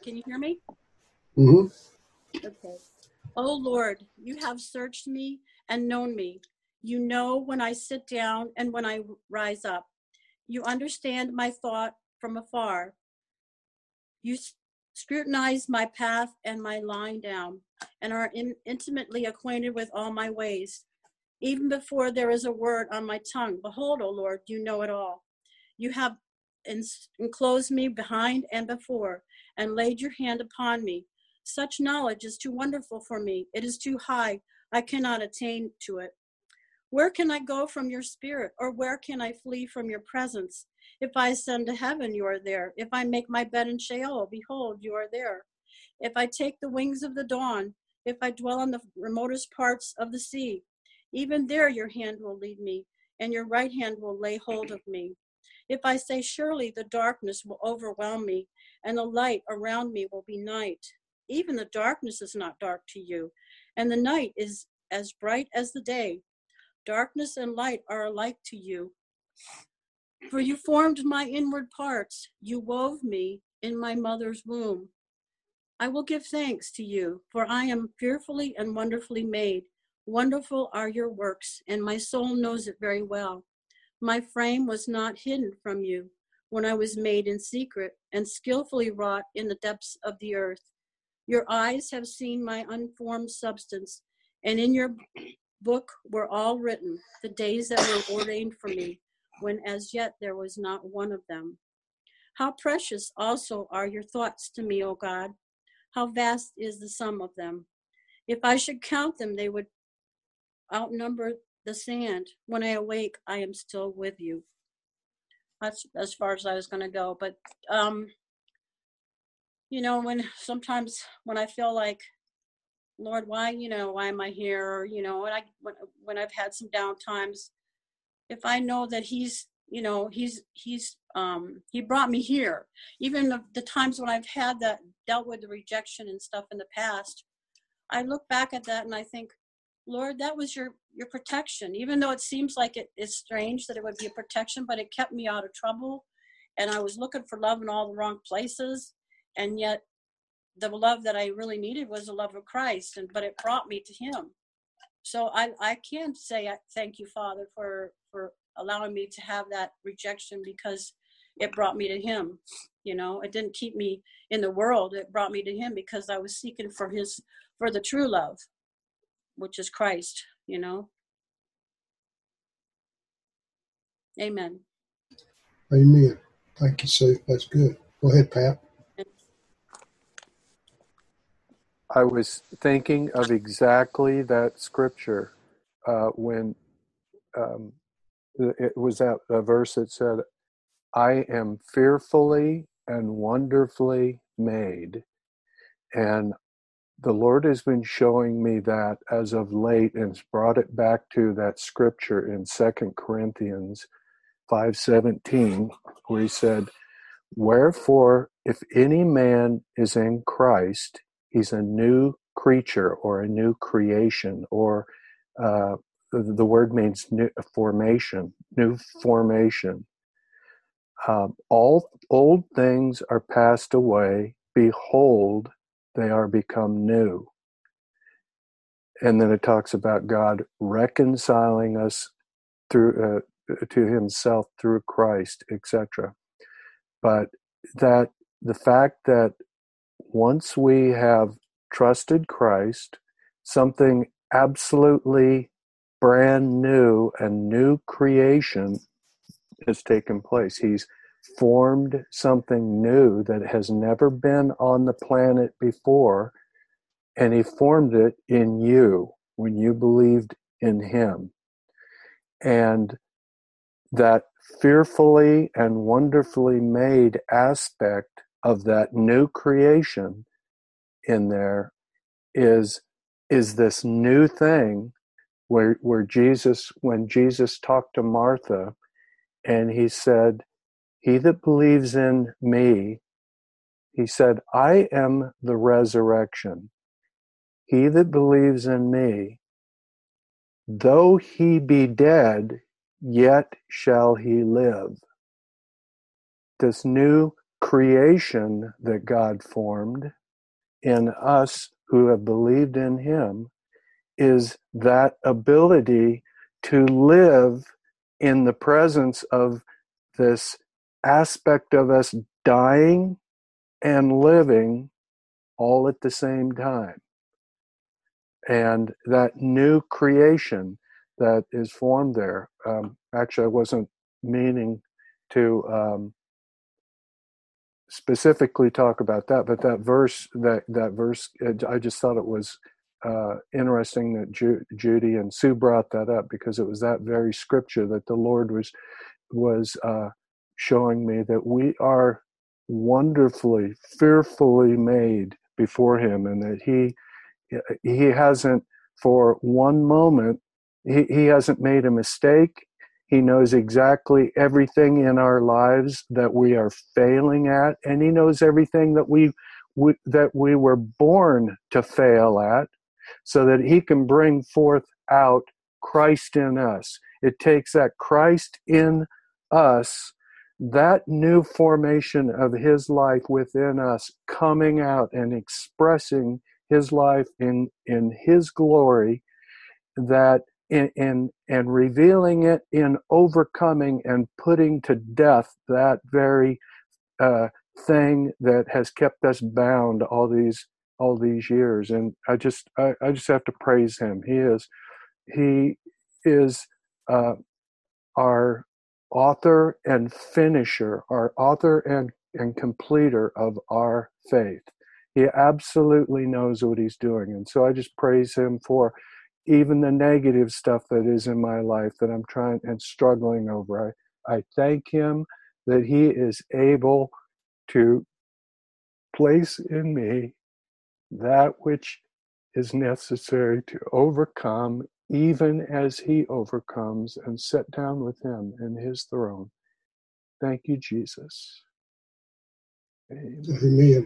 Can you hear me? Mm-hmm. Okay. Oh Lord, you have searched me and known me. You know when I sit down and when I rise up. You understand my thought from afar. You scrutinize my path and my lying down, and are in, intimately acquainted with all my ways. Even before there is a word on my tongue, behold, O Lord, you know it all. You have enclosed me behind and before, and laid your hand upon me. Such knowledge is too wonderful for me. It is too high. I cannot attain to it. Where can I go from your spirit, or where can I flee from your presence? If I ascend to heaven, you are there. If I make my bed in Sheol, behold, you are there. If I take the wings of the dawn, if I dwell in the remotest parts of the sea, even there your hand will lead me, and your right hand will lay hold of me. If I say, surely the darkness will overwhelm me, and the light around me will be night. Even the darkness is not dark to you, and the night is as bright as the day. Darkness and light are alike to you. For you formed my inward parts. You wove me in my mother's womb. I will give thanks to you, for I am fearfully and wonderfully made. Wonderful are your works, and my soul knows it very well. My frame was not hidden from you when I was made in secret and skillfully wrought in the depths of the earth. Your eyes have seen my unformed substance, and in your book were all written, the days that were ordained for me, when as yet there was not one of them. How precious also are your thoughts to me, O God. How vast is the sum of them. If I should count them, they would outnumber the sand. When I awake, I am still with you. That's as far as I was going to go. But, um, you know, when sometimes when I feel like, Lord, why, you know, why am I here? Or, you know, when I, when, when I've had some down times, if I know that he's, you know, he's, he's, um, he brought me here, even the, the times when I've had that, dealt with the rejection and stuff in the past, I look back at that and I think, Lord, that was your, your protection, even though it seems like it is strange that it would be a protection, but it kept me out of trouble. And I was looking for love in all the wrong places. And yet the love that I really needed was the love of Christ, and but it brought me to him. So I, I can say thank you, Father, for, for allowing me to have that rejection, because it brought me to him. You know, it didn't keep me in the world. It brought me to him because I was seeking for his, for the true love, which is Christ, you know. Amen. Amen. Thank you, Sue. That's good. Go ahead, Pat. I was thinking of exactly that scripture uh, when um, it was that a verse that said, I am fearfully and wonderfully made. And the Lord has been showing me that as of late, and has brought it back to that scripture in Second Corinthians five seventeen, where he said, wherefore, if any man is in Christ, he's a new creature or a new creation, or uh, the, the word means new formation, new formation. Um, all old things are passed away. Behold, they are become new. And then it talks about God reconciling us through uh, to himself through Christ, et cetera. But that the fact that once we have trusted Christ, something absolutely brand new and new creation has taken place. He's formed something new that has never been on the planet before, and he formed it in you when you believed in him. And that fearfully and wonderfully made aspect of that new creation in there is is this new thing where where Jesus, when Jesus talked to Martha and he said, he that believes in me, he said, I am the resurrection. He that believes in me, though he be dead, yet shall he live. This new creation that God formed in us who have believed in him is that ability to live in the presence of this aspect of us dying and living all at the same time. And that new creation that is formed there, um, actually I wasn't meaning to um, specifically talk about that, but that verse, that, that verse, I just thought it was uh, interesting that Ju- Judy and Sue brought that up, because it was that very scripture that the Lord was, was uh, showing me that we are wonderfully, fearfully made before him, and that he he hasn't for one moment, he, he hasn't made a mistake. He knows exactly everything in our lives that we are failing at, and he knows everything that we, we that we were born to fail at, so that he can bring forth out Christ in us. It takes that Christ in us, that new formation of his life within us, coming out and expressing his life in, in his glory, that in, in and revealing it in overcoming and putting to death that very uh, thing that has kept us bound all these all these years. And I just I, I just have to praise him. He is he is uh, our author and finisher, our author and, and completer of our faith. He absolutely knows what he's doing. And so I just praise him for even the negative stuff that is in my life that I'm trying and struggling over. I, I thank him that he is able to place in me that which is necessary to overcome, even as he overcomes, and sit down with him in his throne. Thank you, Jesus. Amen. Amen.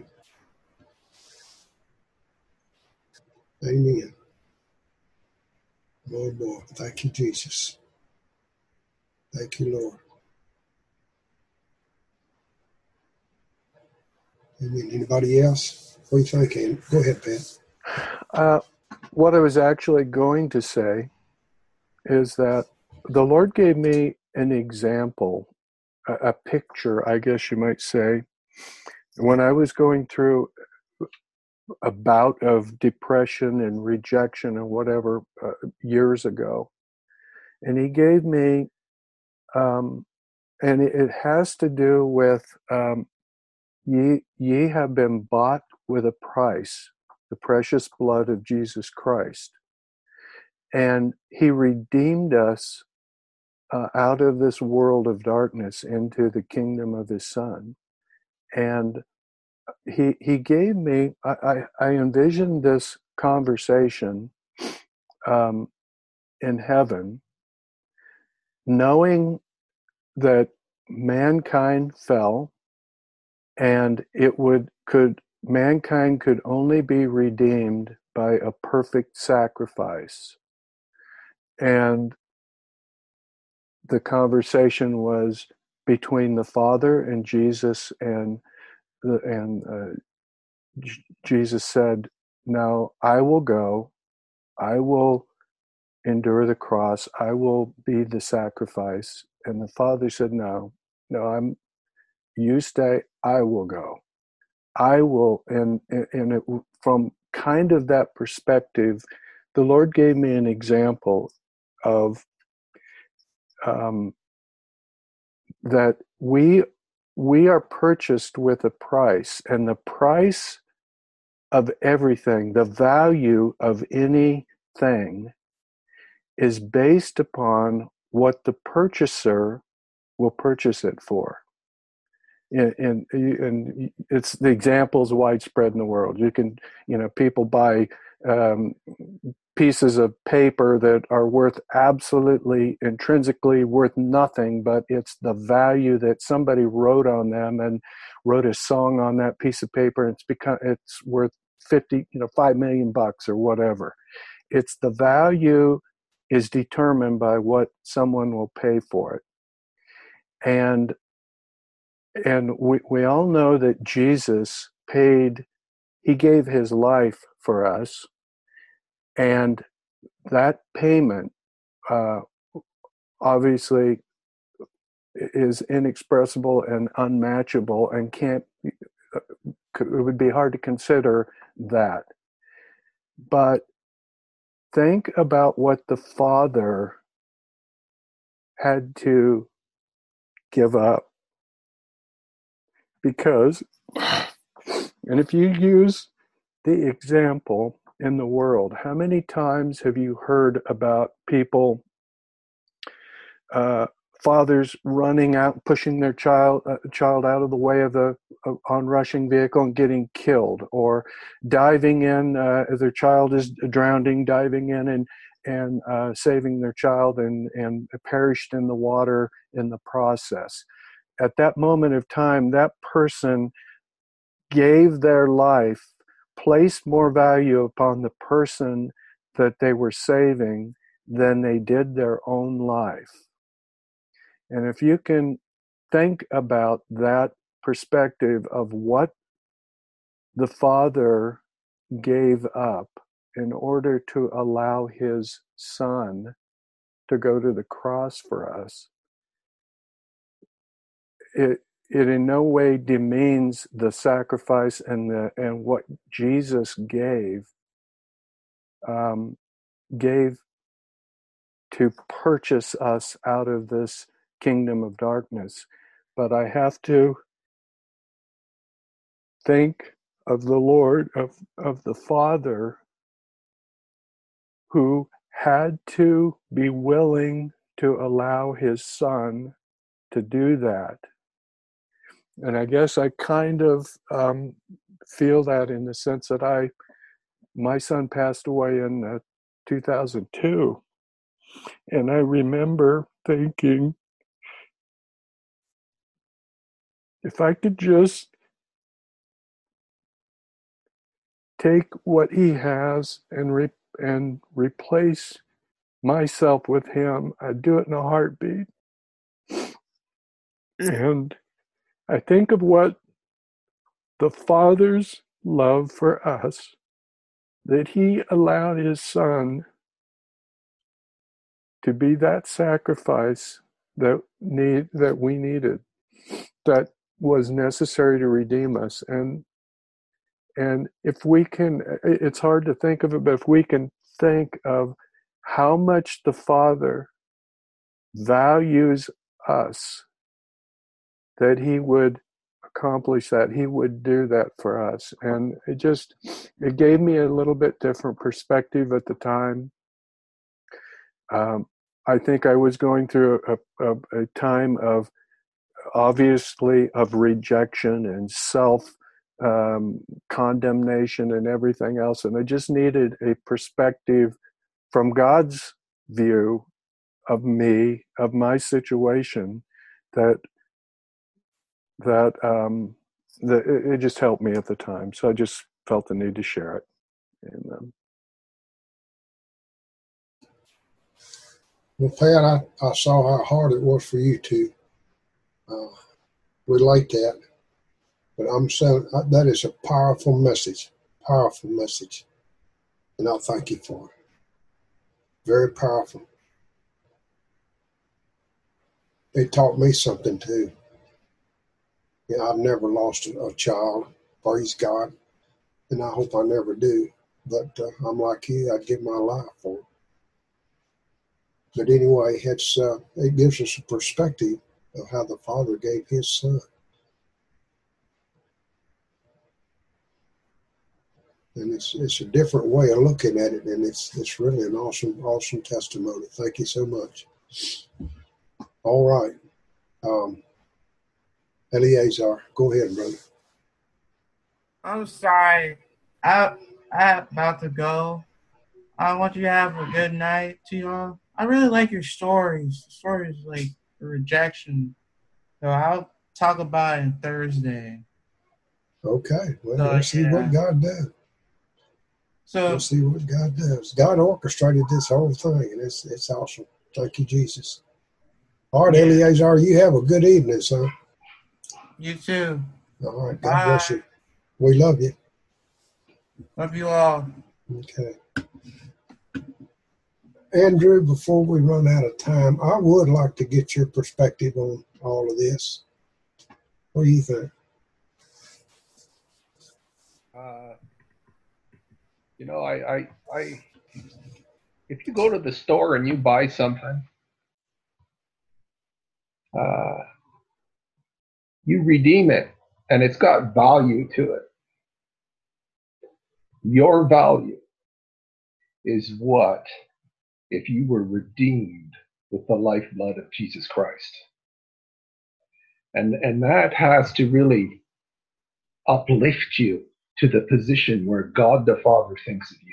Amen. Oh boy, thank you, Jesus. Thank you, Lord. Amen. Anybody else? What do you think, Andy? Go ahead, Pat. Uh, what I was actually going to say is that the Lord gave me an example, a, a picture, I guess you might say, when I was going through a bout of depression and rejection and whatever uh, years ago. And he gave me, um, and it, it has to do with, um, ye, ye have been bought with a price, the precious blood of Jesus Christ. And he redeemed us uh, out of this world of darkness into the kingdom of his Son. And he he gave me, I, I, I envisioned this conversation um, in heaven, knowing that mankind fell, and it would could mankind could only be redeemed by a perfect sacrifice. And the conversation was between the Father and Jesus, and the and uh, J- Jesus said, "Now I will go, I will endure the cross, I will be the sacrifice." And the Father said, "No, no, I'm. You stay. I will go. I will." And and it, from kind of that perspective, the Lord gave me an example of um, that we we are purchased with a price, and the price of everything, the value of anything, is based upon what the purchaser will purchase it for. And, and, and it's the example is widespread in the world. You can, you know, people buy um, pieces of paper that are worth absolutely intrinsically worth nothing, but it's the value that somebody wrote on them and wrote a song on that piece of paper. And it's become it's worth fifty, you know, five million bucks or whatever. It's the value is determined by what someone will pay for it. And and we, we all know that Jesus paid, he gave his life for us, and that payment uh, obviously is inexpressible and unmatchable and can't, it would be hard to consider that. But think about what the Father had to give up. Because, and if you use the example in the world, how many times have you heard about people, uh, fathers running out, pushing their child uh, child out of the way of the uh, onrushing vehicle and getting killed, or diving in uh, as their child is drowning, diving in and and uh, saving their child and and perished in the water in the process. At that moment of time, that person gave their life, placed more value upon the person that they were saving than they did their own life. And if you can think about that perspective of what the Father gave up in order to allow his Son to go to the cross for us, it it in no way demeans the sacrifice and the and what Jesus gave um, gave to purchase us out of this kingdom of darkness. But I have to think of the Lord, of, of the Father, who had to be willing to allow his Son to do that. And I guess I kind of um, feel that in the sense that I, my son passed away in uh, two thousand two. And I remember thinking, if I could just take what he has and re- and replace myself with him, I'd do it in a heartbeat. And I think of what the Father's love for us, that he allowed his Son to be that sacrifice that need that we needed, that was necessary to redeem us. And and if we can, it's hard to think of it, but if we can think of how much the Father values us, that he would accomplish that, he would do that for us. And it just, it gave me a little bit different perspective at the time. Um, I think I was going through a, a, a time of, obviously, of rejection and self um, condemnation and everything else. And I just needed a perspective from God's view of me, of my situation, that that um, that it, it just helped me at the time. So I just felt the need to share it. And, um, Well, Pat, I, I saw how hard it was for you to uh, relate that. But I'm saying uh, that is a powerful message, powerful message. And I thank you for it. Very powerful. It taught me something too. Yeah, I've never lost a, a child, praise God, and I hope I never do. But uh, I'm like you, I'd give my life for it. But anyway, it's uh, it gives us a perspective of how the Father gave his Son. And it's it's a different way of looking at it, and it's it's really an awesome, awesome testimony. Thank you so much. All right. Um, Eleazar, go ahead, brother. I'm sorry. I I'm about to go. I want you to have a good night to y'all. I really like your stories. Stories like the rejection. So I'll talk about it Thursday. Okay. Well, So, we'll see yeah. what God does. So We'll see what God does. God orchestrated this whole thing, and it's it's awesome. Thank you, Jesus. All right, Yeah. Eleazar, you have a good evening, son. You too. All right. God Bye. bless you. We love you. Love you all. Okay. Andrew, before we run out of time, I would like to get your perspective on all of this. What do you think? Uh, you know, I, I, I, if you go to the store and you buy something, uh, you redeem it, and it's got value to it. Your value is what if you were redeemed with the lifeblood of Jesus Christ. And, and that has to really uplift you to the position where God the Father thinks of you.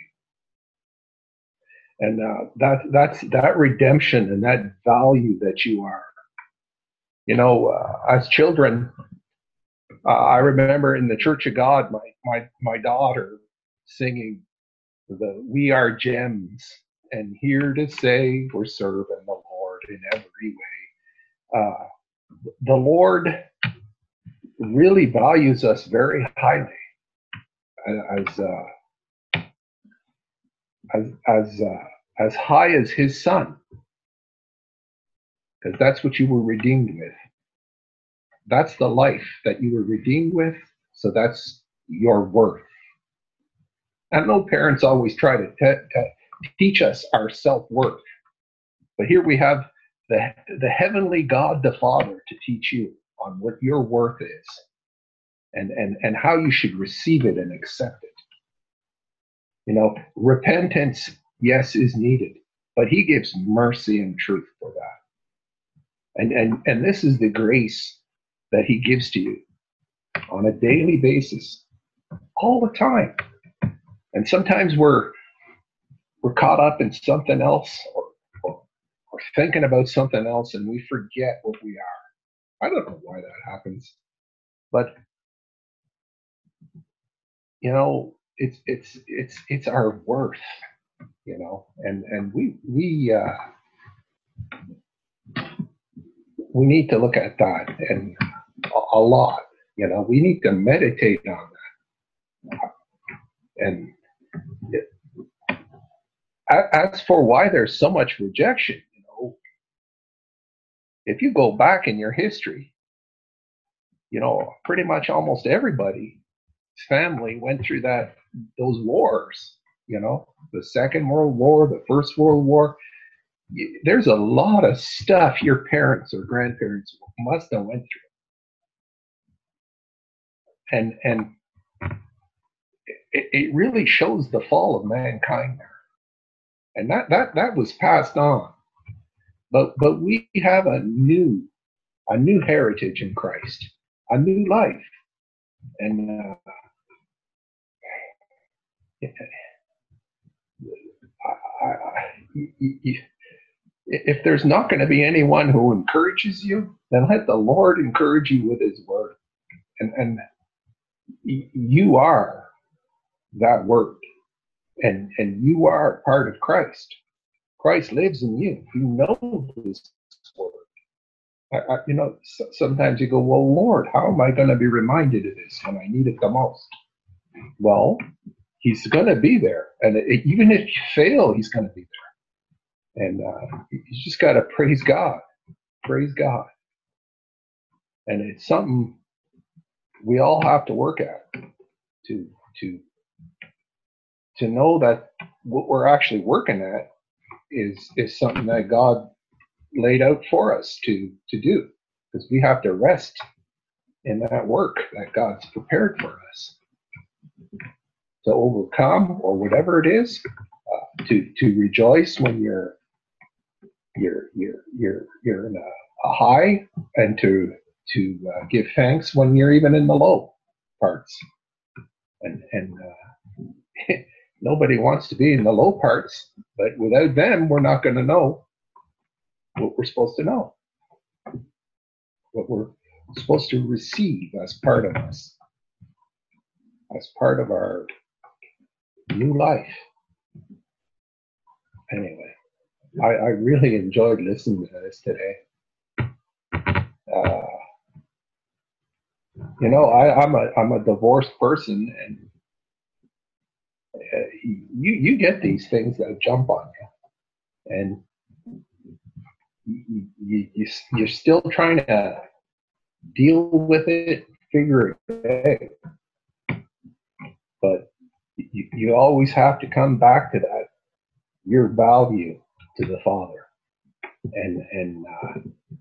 And uh, that, that's that redemption and that value that you are. You know, uh, as children, uh, I remember in the Church of God, my, my, my daughter singing the "We Are Gems," and here to say we're serving the Lord in every way. Uh, the Lord really values us very highly as uh, as as uh, as high as His Son, because that's what you were redeemed with. That's the life that you were redeemed with. So that's your worth. And no parents always try to te- te- teach us our self-worth. But here we have the, the heavenly God, the Father, to teach you on what your worth is and, and, and how you should receive it and accept it. You know, repentance, yes, is needed, but He gives mercy and truth for that. And, and, and this is the grace that He gives to you on a daily basis, all the time. And sometimes we're we're caught up in something else, or, or, or thinking about something else, and we forget what we are. I don't know why that happens, but you know, it's it's it's it's our worth, you know, and and we we uh, we need to look at that and a, a lot. You know, we need to meditate on that. And it, as for why there's so much rejection, you know, if you go back in your history, you know, pretty much almost everybody's family went through that, those wars, you know, the Second World War, the First World War. There's a lot of stuff your parents or grandparents must have went through. And, and it, it really shows the fall of mankind there. And that, that, that was passed on. But, but we have a new, a new heritage in Christ, a new life. And, uh, I, I, I, if there's not going to be anyone who encourages you, then let the Lord encourage you with His word. And, and you are that word. And, and you are part of Christ. Christ lives in you. You know His word. I, I, you know, sometimes you go, well, Lord, how am I going to be reminded of this when I need it the most? Well, He's going to be there. And it, even if you fail, He's going to be there. And uh, you just got to praise God. Praise God. And it's something we all have to work at to, to, to know that what we're actually working at is, is something that God laid out for us to, to do. Because we have to rest in that work that God's prepared for us to overcome, or whatever it is, uh, to to rejoice when you're you're you're you're you're in a, a high, and to to uh, give thanks when you're even in the low parts. And and uh, nobody wants to be in the low parts, but without them, we're not going to know what we're supposed to know, what we're supposed to receive as part of us, as part of our new life. Anyway, I, I really enjoyed listening to this today. Uh, You know, I, I'm a I'm a divorced person, and uh, you you get these things that jump on you, and you, you, you you're still trying to deal with it, figure it out. But you, you always have to come back to that, your value to the Father. And, and uh,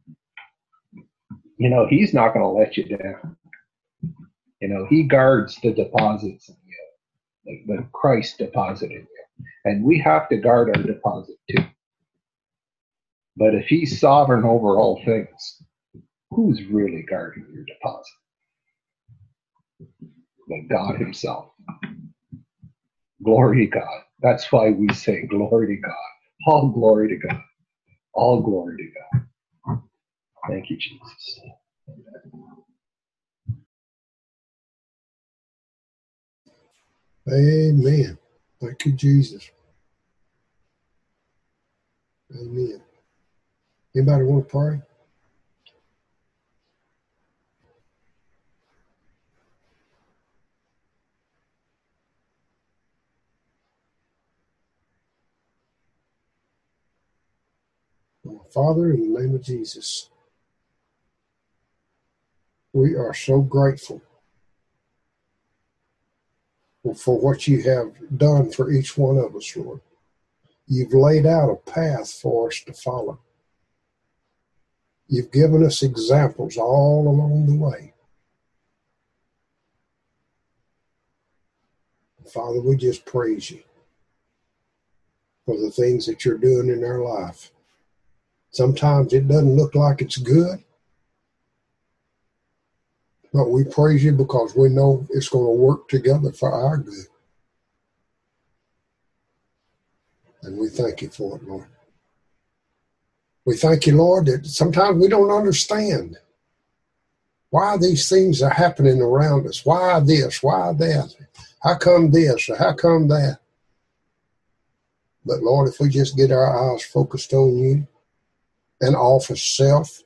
you know, He's not going to let you down. You know, He guards the deposits in you, the, the Christ deposit in you. And we have to guard our deposit too. But if He's sovereign over all things, who's really guarding your deposit? But God Himself. Glory to God. That's why we say glory to God. All glory to God. All glory to God. Thank you, Jesus. Amen. Thank you, Jesus. Amen. Anybody want to pray? Father, in the name of Jesus, we are so grateful for what you have done for each one of us, Lord. You've laid out a path for us to follow. You've given us examples all along the way. Father, we just praise you for the things that you're doing in our life. Sometimes it doesn't look like it's good, but we praise you because we know it's going to work together for our good. And we thank you for it, Lord. We thank you, Lord, that sometimes we don't understand why these things are happening around us. Why this? Why that? How come this? Or how come that? But Lord, if we just get our eyes focused on you and off of self,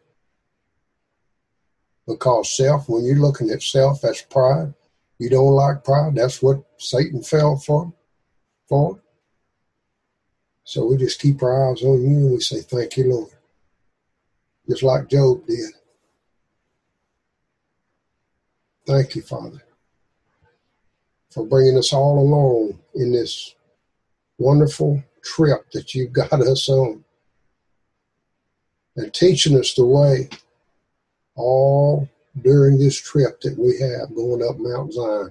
because self, when you're looking at self, that's pride. You don't like pride. That's what Satan fell for. for. So we just keep our eyes on you and we say, thank you, Lord. Just like Job did. Thank you, Father, for bringing us all along in this wonderful trip that you've got us on and teaching us the way all during this trip that we have going up Mount Zion.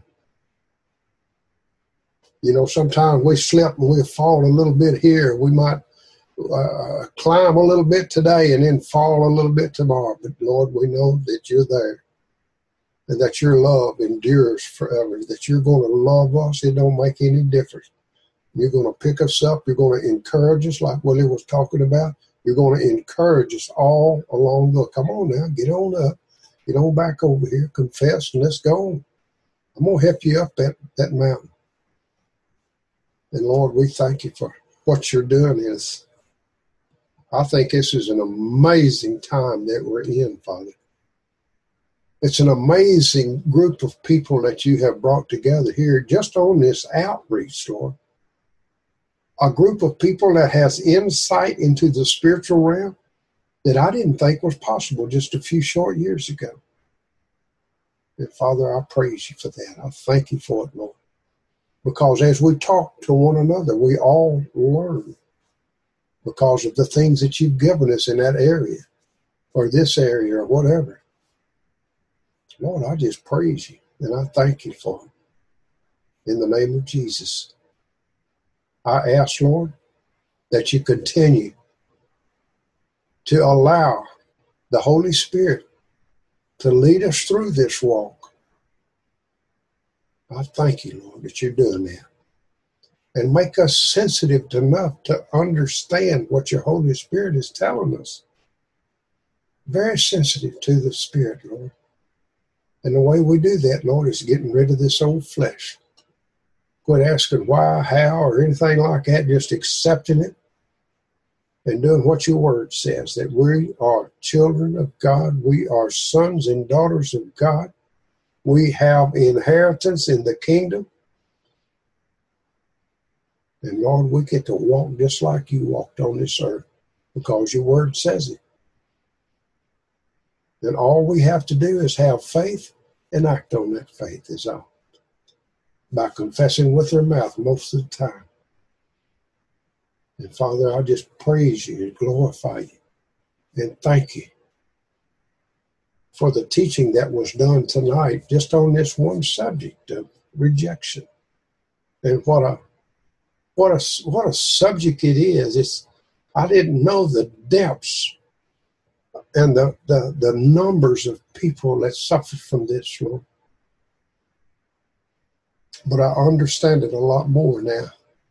You know, sometimes we slip and we fall a little bit here. We might uh, climb a little bit today and then fall a little bit tomorrow. But Lord, we know that you're there and that your love endures forever, that you're going to love us. It don't make any difference. You're going to pick us up. You're going to encourage us like Willie was talking about. You're going to encourage us all along the, come on now, get on up. Get on back over here, confess, and let's go on. I'm going to help you up that, that mountain. And Lord, we thank you for what you're doing. Is I think this is an amazing time that we're in, Father. It's an amazing group of people that you have brought together here just on this outreach, Lord. A group of people that has insight into the spiritual realm that I didn't think was possible just a few short years ago. And Father, I praise you for that. I thank you for it, Lord. Because as we talk to one another, we all learn because of the things that you've given us in that area or this area or whatever. Lord, I just praise you and I thank you for it. In the name of Jesus, I ask, Lord, that you continue to allow the Holy Spirit to lead us through this walk. I thank you, Lord, that you're doing that. And make us sensitive enough to understand what your Holy Spirit is telling us. Very sensitive to the Spirit, Lord. And the way we do that, Lord, is getting rid of this old flesh. Quit asking why, how, or anything like that. Just accepting it and doing what your word says, that we are children of God. We are sons and daughters of God. we have inheritance in the kingdom. And Lord, we get to walk just like you walked on this earth because your word says it. And all we have to do is have faith and act on that faith is all. By confessing with their mouth most of the time. And Father, I just praise you and glorify you and thank you for the teaching that was done tonight just on this one subject of rejection. And what a what a what a subject it is. It's I didn't know the depths and the, the, the numbers of people that suffer from this, Lord. But I understand it a lot more now.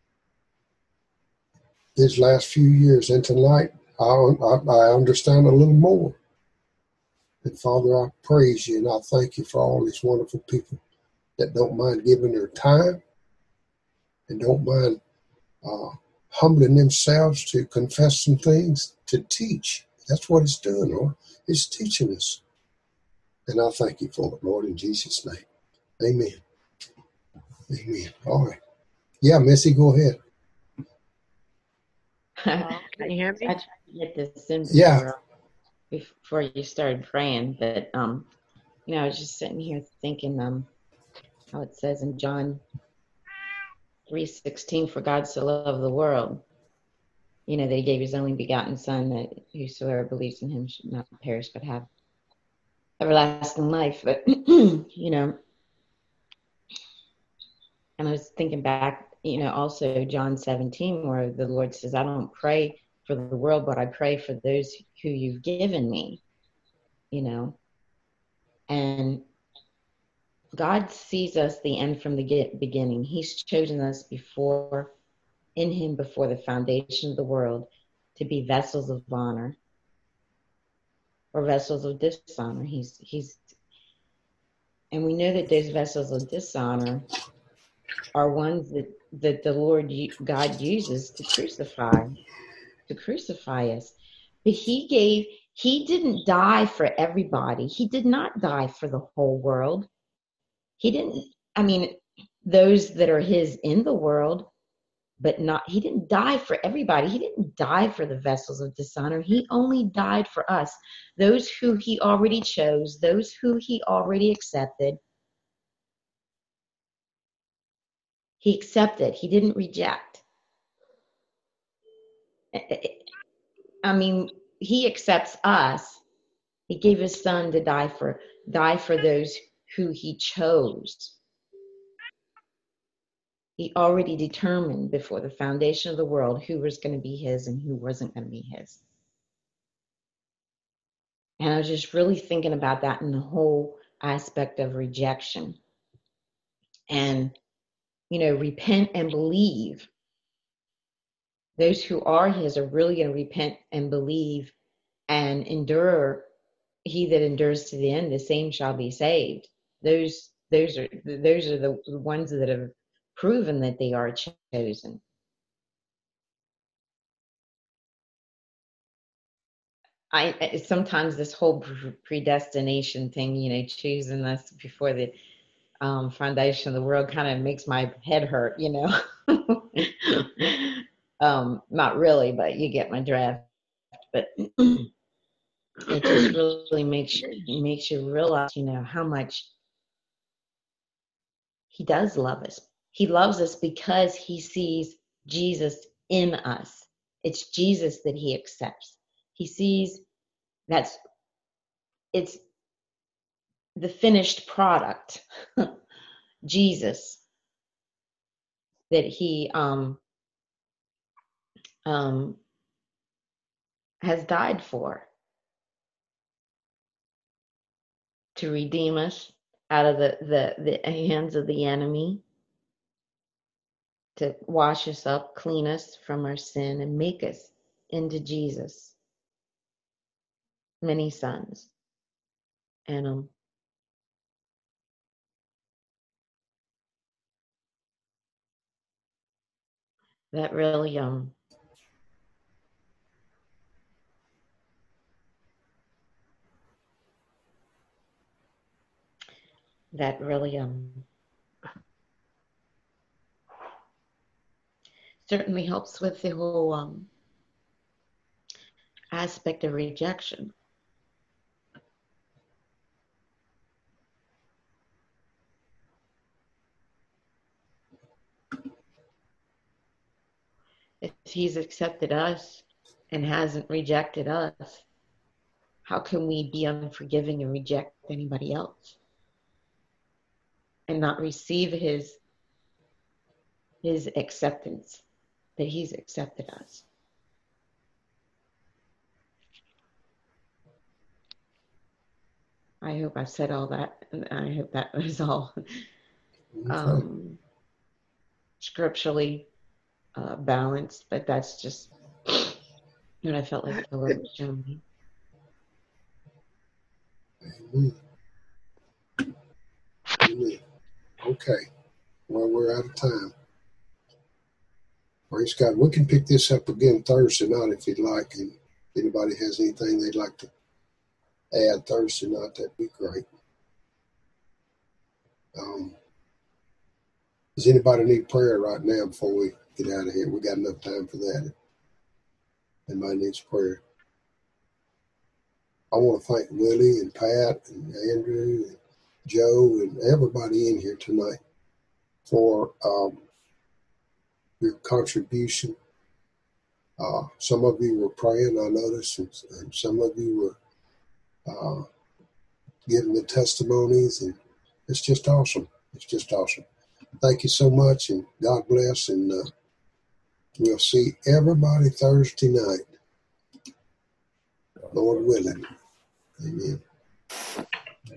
These last few years, and tonight I, I, I understand a little more. And Father, I praise you and I thank you for all these wonderful people that don't mind giving their time and don't mind uh, humbling themselves to confess some things, to teach. That's what it's doing, Lord. It's teaching us. And I thank you for it, Lord, in Jesus' name. Amen. Amen. All right. Yeah, Missy, go ahead. Can you hear me? I tried to get this in before, Yeah. before you started praying, but um, you know, I was just sitting here thinking um, how it says in John three sixteen, for God so loved the world, you know, that he gave his only begotten Son, that whosoever believes in him should not perish but have everlasting life. But you know, and I was thinking back, you know, also John seventeen, where the Lord says, I don't pray for the world, but I pray for those who you've given me, you know. And God sees us the end from the get- beginning. He's chosen us before, in him before the foundation of the world, to be vessels of honor or vessels of dishonor. He's, he's, and we know that those vessels of dishonor are ones that, that the Lord God uses to crucify, to crucify us. But he gave, he didn't die for everybody. He did not die for the whole world. He didn't, I mean, those that are his in the world, but not, he didn't die for everybody. He didn't die for the vessels of dishonor. He only died for us, those who he already chose, those who he already accepted. He accepted. He didn't reject. I mean, he accepts us. He gave his Son to die for, die for those who he chose. He already determined before the foundation of the world who was going to be his and who wasn't going to be his. And I was just really thinking about that in the whole aspect of rejection. And, you know, repent and believe. Those who are his are really going to repent and believe and endure. He that endures to the end, the same shall be saved. Those, those are, those are the ones that have proven that they are chosen. I sometimes this whole predestination thing, you know, choosing us before the um, foundation of the world, kind of makes my head hurt, you know. um, not really, but you get my draft. But it just really makes you, makes you realize, you know, how much he does love us. He loves us because he sees Jesus in us. It's Jesus that he accepts. He sees that's it's the finished product, Jesus, that he um, um, has died for, to redeem us out of the, the, the hands of the enemy, to wash us up, clean us from our sin, and make us into Jesus, many sons. And um, that really um that really um certainly helps with the whole um aspect of rejection. If he's accepted us and hasn't rejected us, how can we be unforgiving and reject anybody else and not receive his his acceptance that he's accepted us? I hope I've said all that, and I hope that was all um, scripturally uh, balanced, but that's just what I felt like the Lord was showing me. Amen. Amen. Okay. Well, we're out of time. Praise God. We can pick this up again Thursday night if you'd like, and if anybody has anything they'd like to add Thursday night, that'd be great. Um, does anybody need prayer right now before we get out of here? We got enough time for that. Anybody needs prayer? I want to thank Willie and Pat and Andrew and Joe and everybody in here tonight for um, your contribution. Uh, some of you were praying, I noticed, and, and some of you were uh, giving the testimonies, and it's just awesome. It's just awesome. Thank you so much, and God bless, and uh, we'll see everybody Thursday night, Lord willing. Amen.